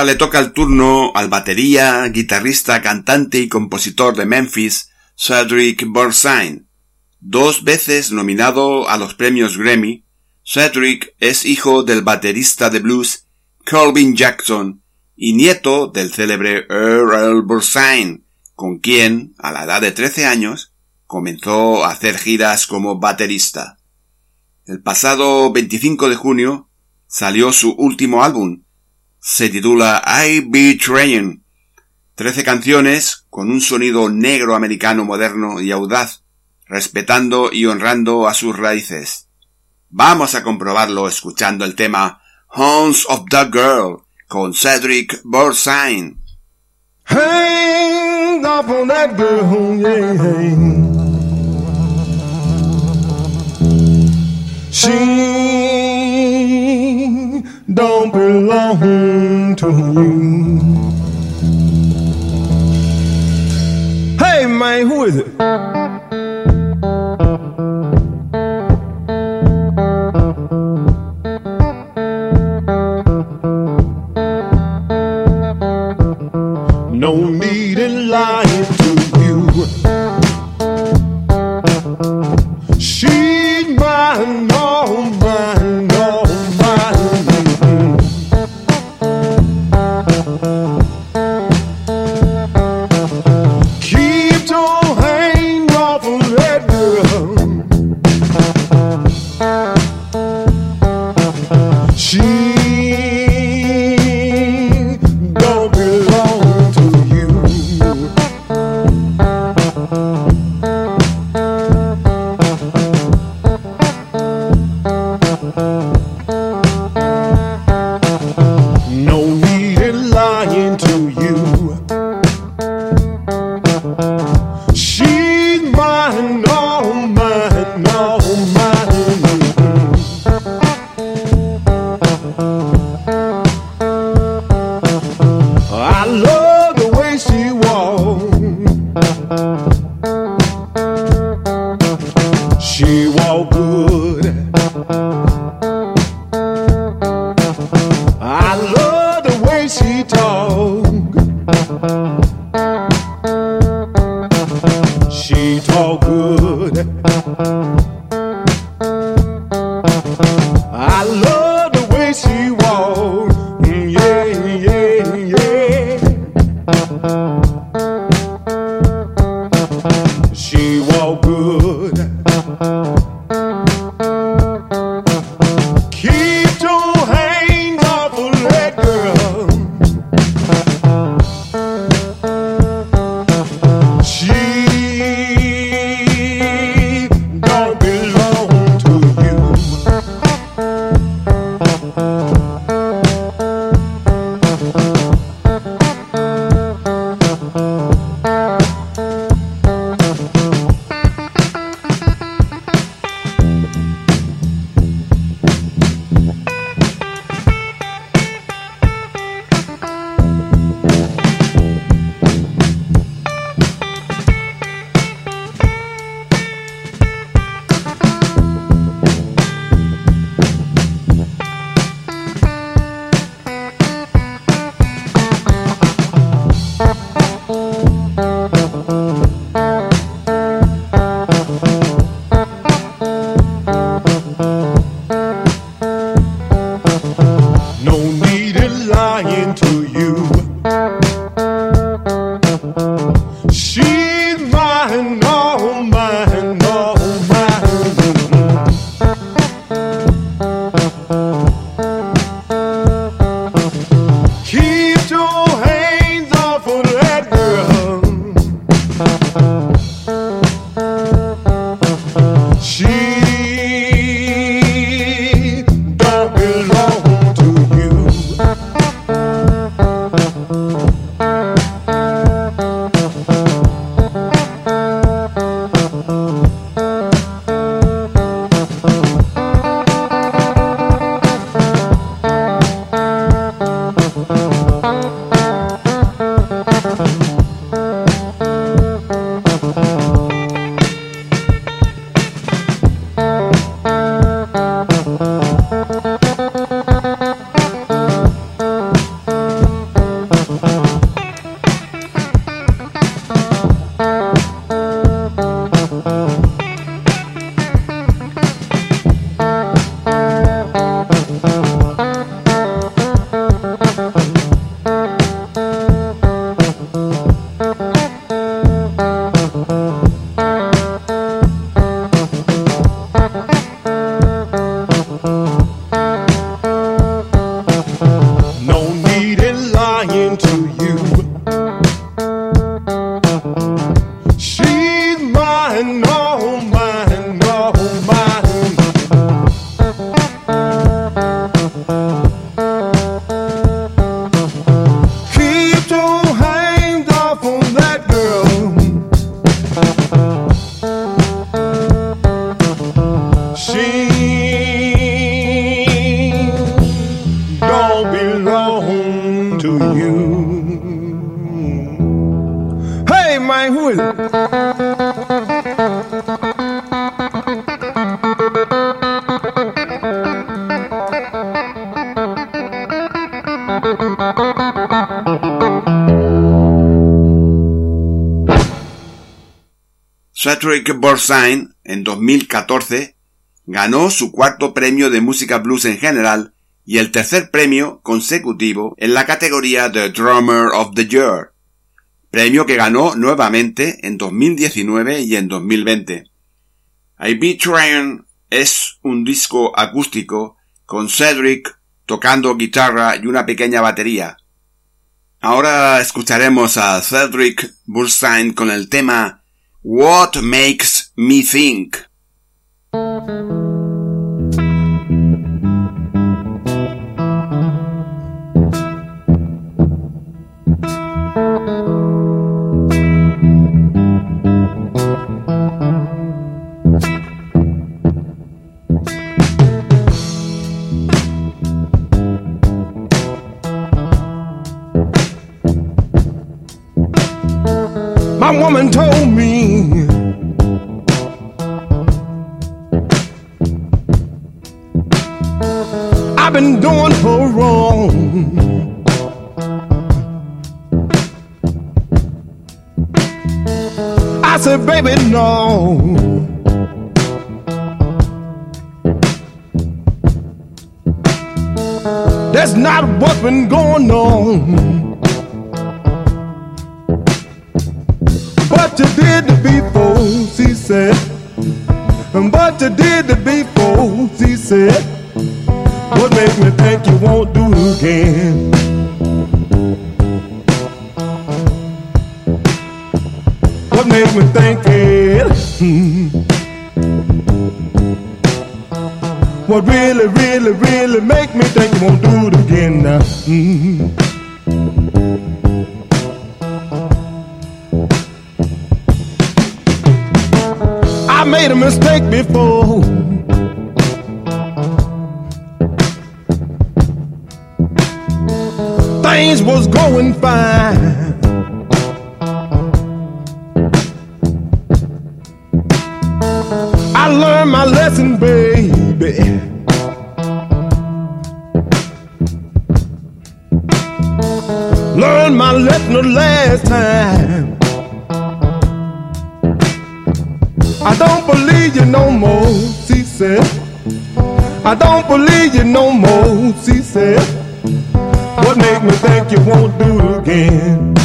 Speaker 2: ahora le toca el turno al batería, guitarrista, cantante y compositor de Memphis, Cedric Burnside. 2 veces nominado a los premios Grammy, Cedric es hijo del baterista de blues Calvin Jackson y nieto del célebre Earl Burnside, con quien, a la edad de 13 años, comenzó a hacer giras como baterista. El pasado 25 de junio salió su último álbum. Se titula I Be Train. 13 canciones con un sonido negro americano moderno y audaz, respetando y honrando a sus raíces. Vamos a comprobarlo escuchando el tema Hounds of the Girl con Cedric Burnside.
Speaker 9: Hang up on that girl, yeah. She don't belong to you. Hey man, who is it? No need in lying to you. She's mine, all mine, all mine. Keep your hand off of that girl. She don't belong to you. No need in lying to you. She's mine, all mine, all mine. I love the way she walks. She walk good. I love the way she talk. She talk good. I love the way she walk. Yeah, yeah, yeah. She walk good. Keep your hand off of that girl. She don't belong to you. Who is it?
Speaker 2: Cedric Burnside, en 2014, ganó su cuarto premio de música blues en general y el tercer premio consecutivo en la categoría de Drummer of the Year, premio que ganó nuevamente en 2019 y en 2020. I Be Trying es un disco acústico con Cedric tocando guitarra y una pequeña batería. Ahora escucharemos a Cedric Burnside con el tema What Makes Me Think.
Speaker 9: My woman told me I've been doing her wrong. I said, baby, no. That's not what's been going on. But you did it before, she said. But you did it before, she said. What makes me think you won't do it again? What makes me think it? What really, really, really make me think you won't do it again now? I made a mistake before. Things was going fine. I learned my lesson, baby. Learned my lesson the last time. I don't believe you no more, she said. I don't believe you no more, she said. What make me think you won't do it again?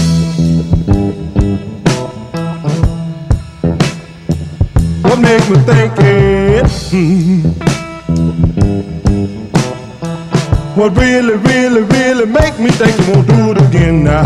Speaker 9: What make me think it? What really, really, really make me think you won't do it again now?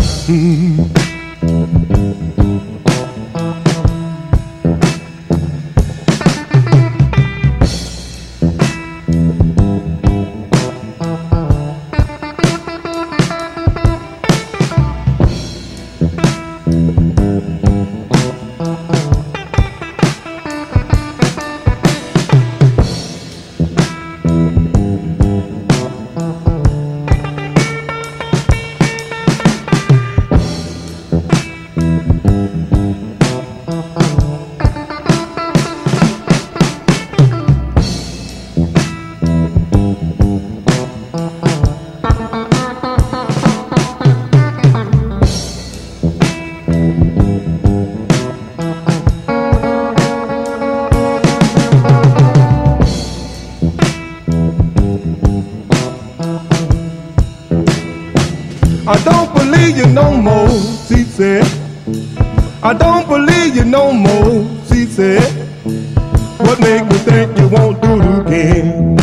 Speaker 9: I don't believe you no more, she said. I don't believe you no more, she said. What make me think you won't do it again?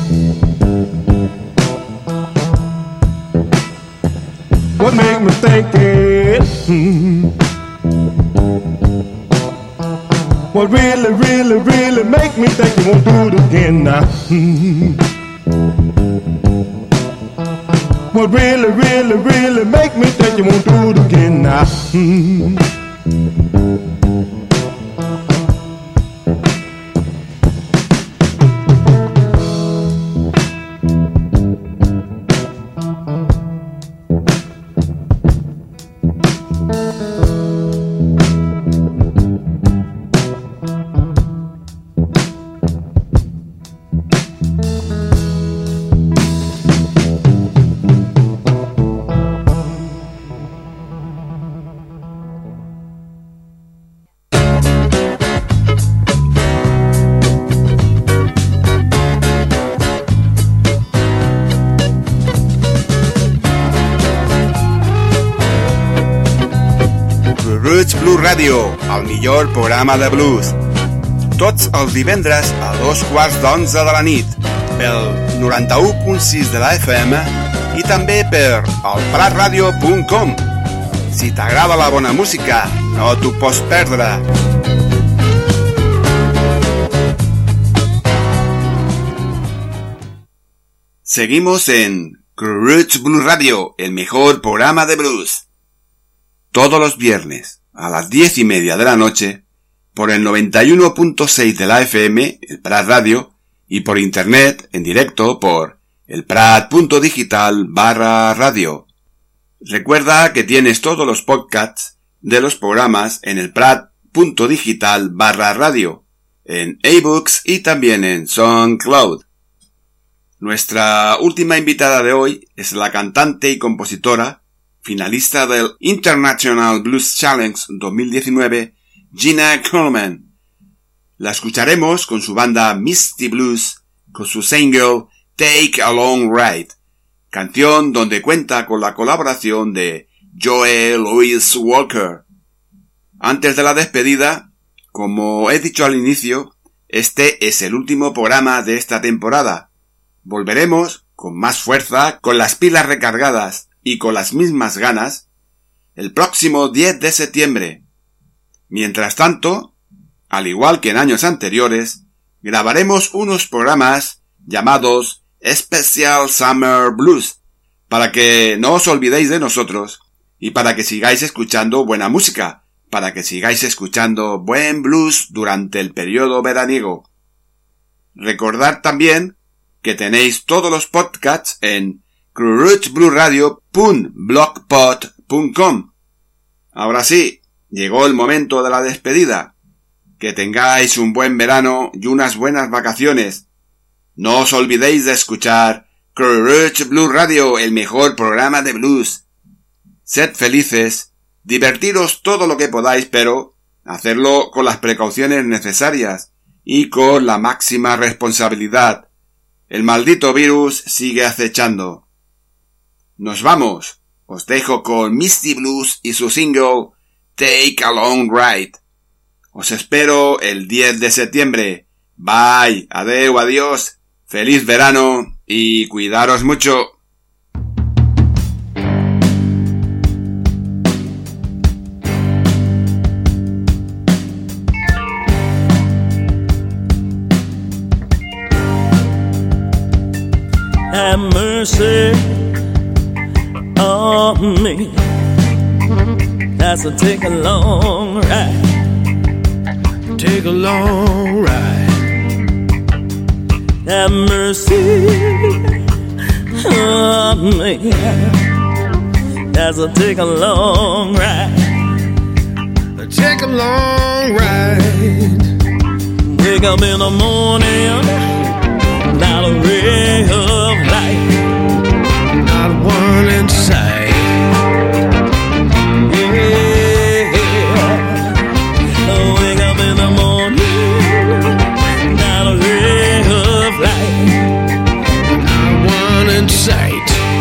Speaker 9: What make me think it? What really, really, really make me think you won't do it again now? What really, really, really make me think you won't do it again now?
Speaker 2: Roots Blues Radio, el millor programa de blues. Tots els divendres a 11:15 de la nit, pel 91.6 de la FM i també per elpratradio.com. Si t'agrada la bona música, no t'ho pots perdre. Seguimos en Roots Blues Radio, el mejor programa de blues. Todos los viernes a las 10:30 de la noche, por el 91.6 de la FM, el Prat Radio, y por internet en directo por elprat.digital/radio. Recuerda que tienes todos los podcasts de los programas en elprat.digital/radio, en iBooks y también en SoundCloud. Nuestra última invitada de hoy es la cantante y compositora, finalista del International Blues Challenge 2019, Gina Coleman. La escucharemos con su banda Misty Blues, con su single Take a Long Ride, canción donde cuenta con la colaboración de Joe Louis Walker. Antes de la despedida, como he dicho al inicio, este es el último programa de esta temporada. Volveremos con más fuerza, con las pilas recargadas y con las mismas ganas, el próximo 10 de septiembre. Mientras tanto, al igual que en años anteriores, grabaremos unos programas llamados Special Summer Blues, para que no os olvidéis de nosotros y para que sigáis escuchando buena música, para que sigáis escuchando buen blues durante el periodo veraniego. Recordad también que tenéis todos los podcasts en rootsbluesradio.blogspot.com. Ahora sí, llegó el momento de la despedida. Que tengáis un buen verano y unas buenas vacaciones. No os olvidéis de escuchar Roots Blues Radio, el mejor programa de blues. Sed felices, divertiros todo lo que podáis, pero hacerlo con las precauciones necesarias y con la máxima responsabilidad. El maldito virus sigue acechando. Nos vamos. Os dejo con Misty Blues y su single Take a Long Ride. Os espero el 10 de septiembre. Bye, adeu, adiós. Feliz verano y cuidaros mucho.
Speaker 12: Have mercy on me. That's to take a long ride.
Speaker 4: Take a long ride.
Speaker 12: Have mercy on me. That's to take a long ride.
Speaker 4: Take a long ride.
Speaker 12: Wake up in the morning, not a ray of light,
Speaker 4: not one in sight.
Speaker 12: Yeah, wake up in the morning, not a ray of light,
Speaker 4: not one in sight.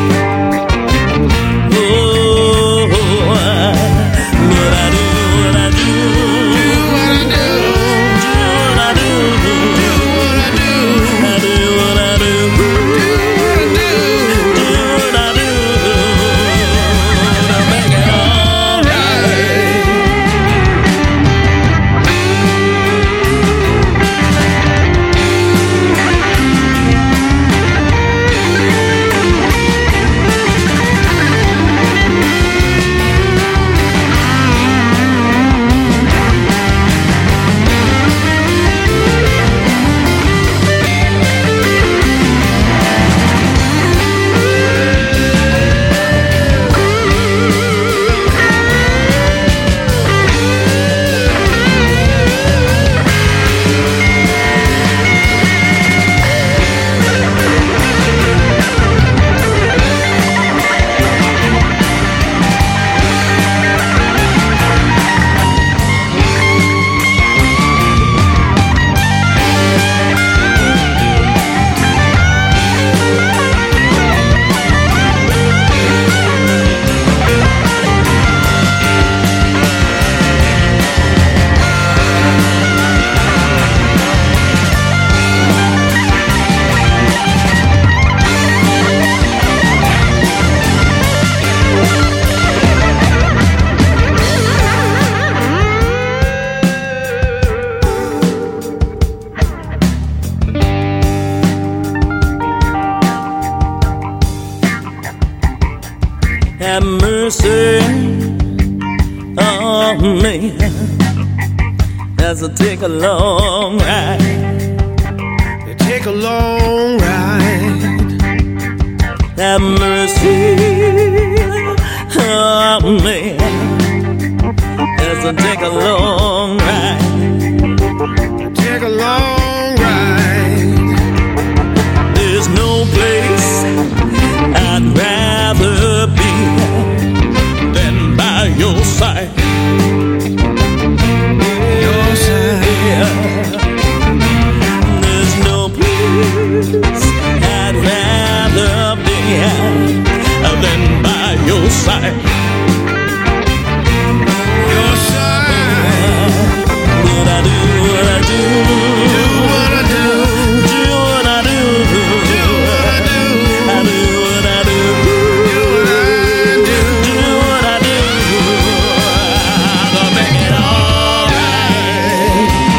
Speaker 12: Oh, but I do what I do,
Speaker 4: what I do,
Speaker 12: what I do,
Speaker 4: what I do.
Speaker 12: I do what I do, do what I do, do what I do. mercy on me as I take a long ride.
Speaker 4: Take a long ride.
Speaker 12: Have mercy on me as I take a long ride.
Speaker 4: Take a long ride.
Speaker 12: There's no place I'd rather be than by your side.
Speaker 4: Your side.
Speaker 12: There's no place I'd rather be than by your side.
Speaker 4: Your side.
Speaker 12: What I do, what I do,
Speaker 4: do what I do,
Speaker 12: do what I do,
Speaker 4: do what I do,
Speaker 12: I do what I do,
Speaker 4: do what I do,
Speaker 12: do what I do. I'll make it all right.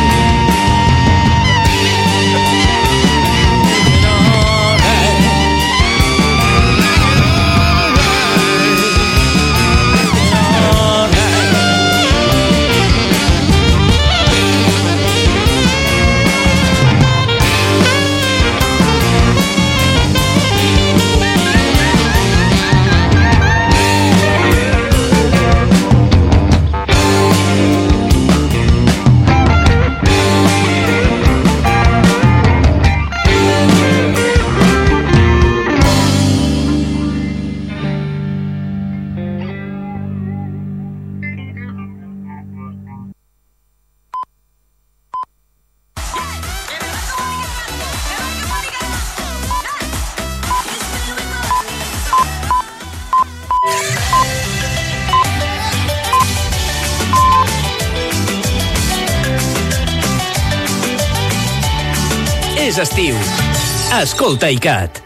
Speaker 12: Make it all right. All right.
Speaker 13: És estiu. Escolta ICAT.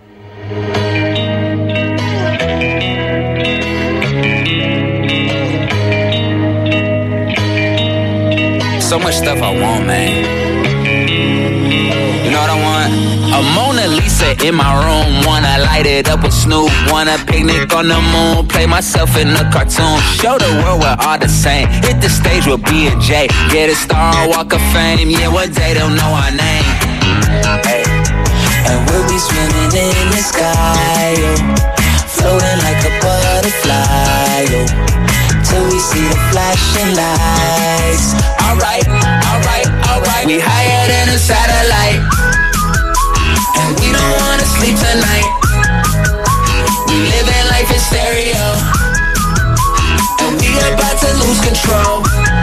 Speaker 14: So much stuff I want, man. You know what I want? A Mona Lisa in my room. Wanna light it up with Snoop. Wanna picnic on the moon. Play myself in a cartoon. Show the world we're all the same. Hit the stage with B&J. Get a star, walk of fame. Yeah, one day they'll know our name. Hey. And we'll be swimming in the sky, yo. Floating like a butterfly, yo. Till we see the flashing lights. Alright, alright, alright. We higher than a satellite. And we don't wanna sleep tonight. We living life in stereo. And we about to lose control.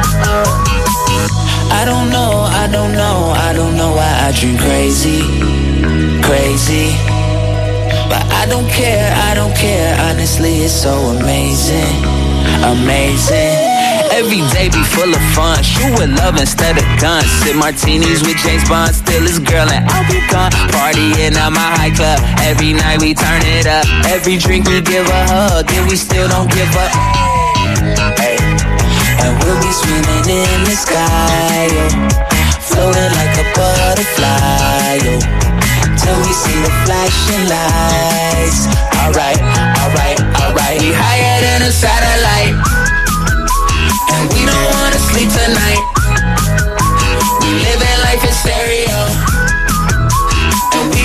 Speaker 14: I don't know, I don't know, I don't know why I dream crazy, crazy. But I don't care, I don't care. Honestly, it's so amazing, amazing. Every day be full of fun. Shoot with love instead of guns. Sip martinis with James Bond. Still his girl and I'll be gone. Partying at my high club. Every night we turn it up. Every drink we give a hug. And we still don't give up. Hey.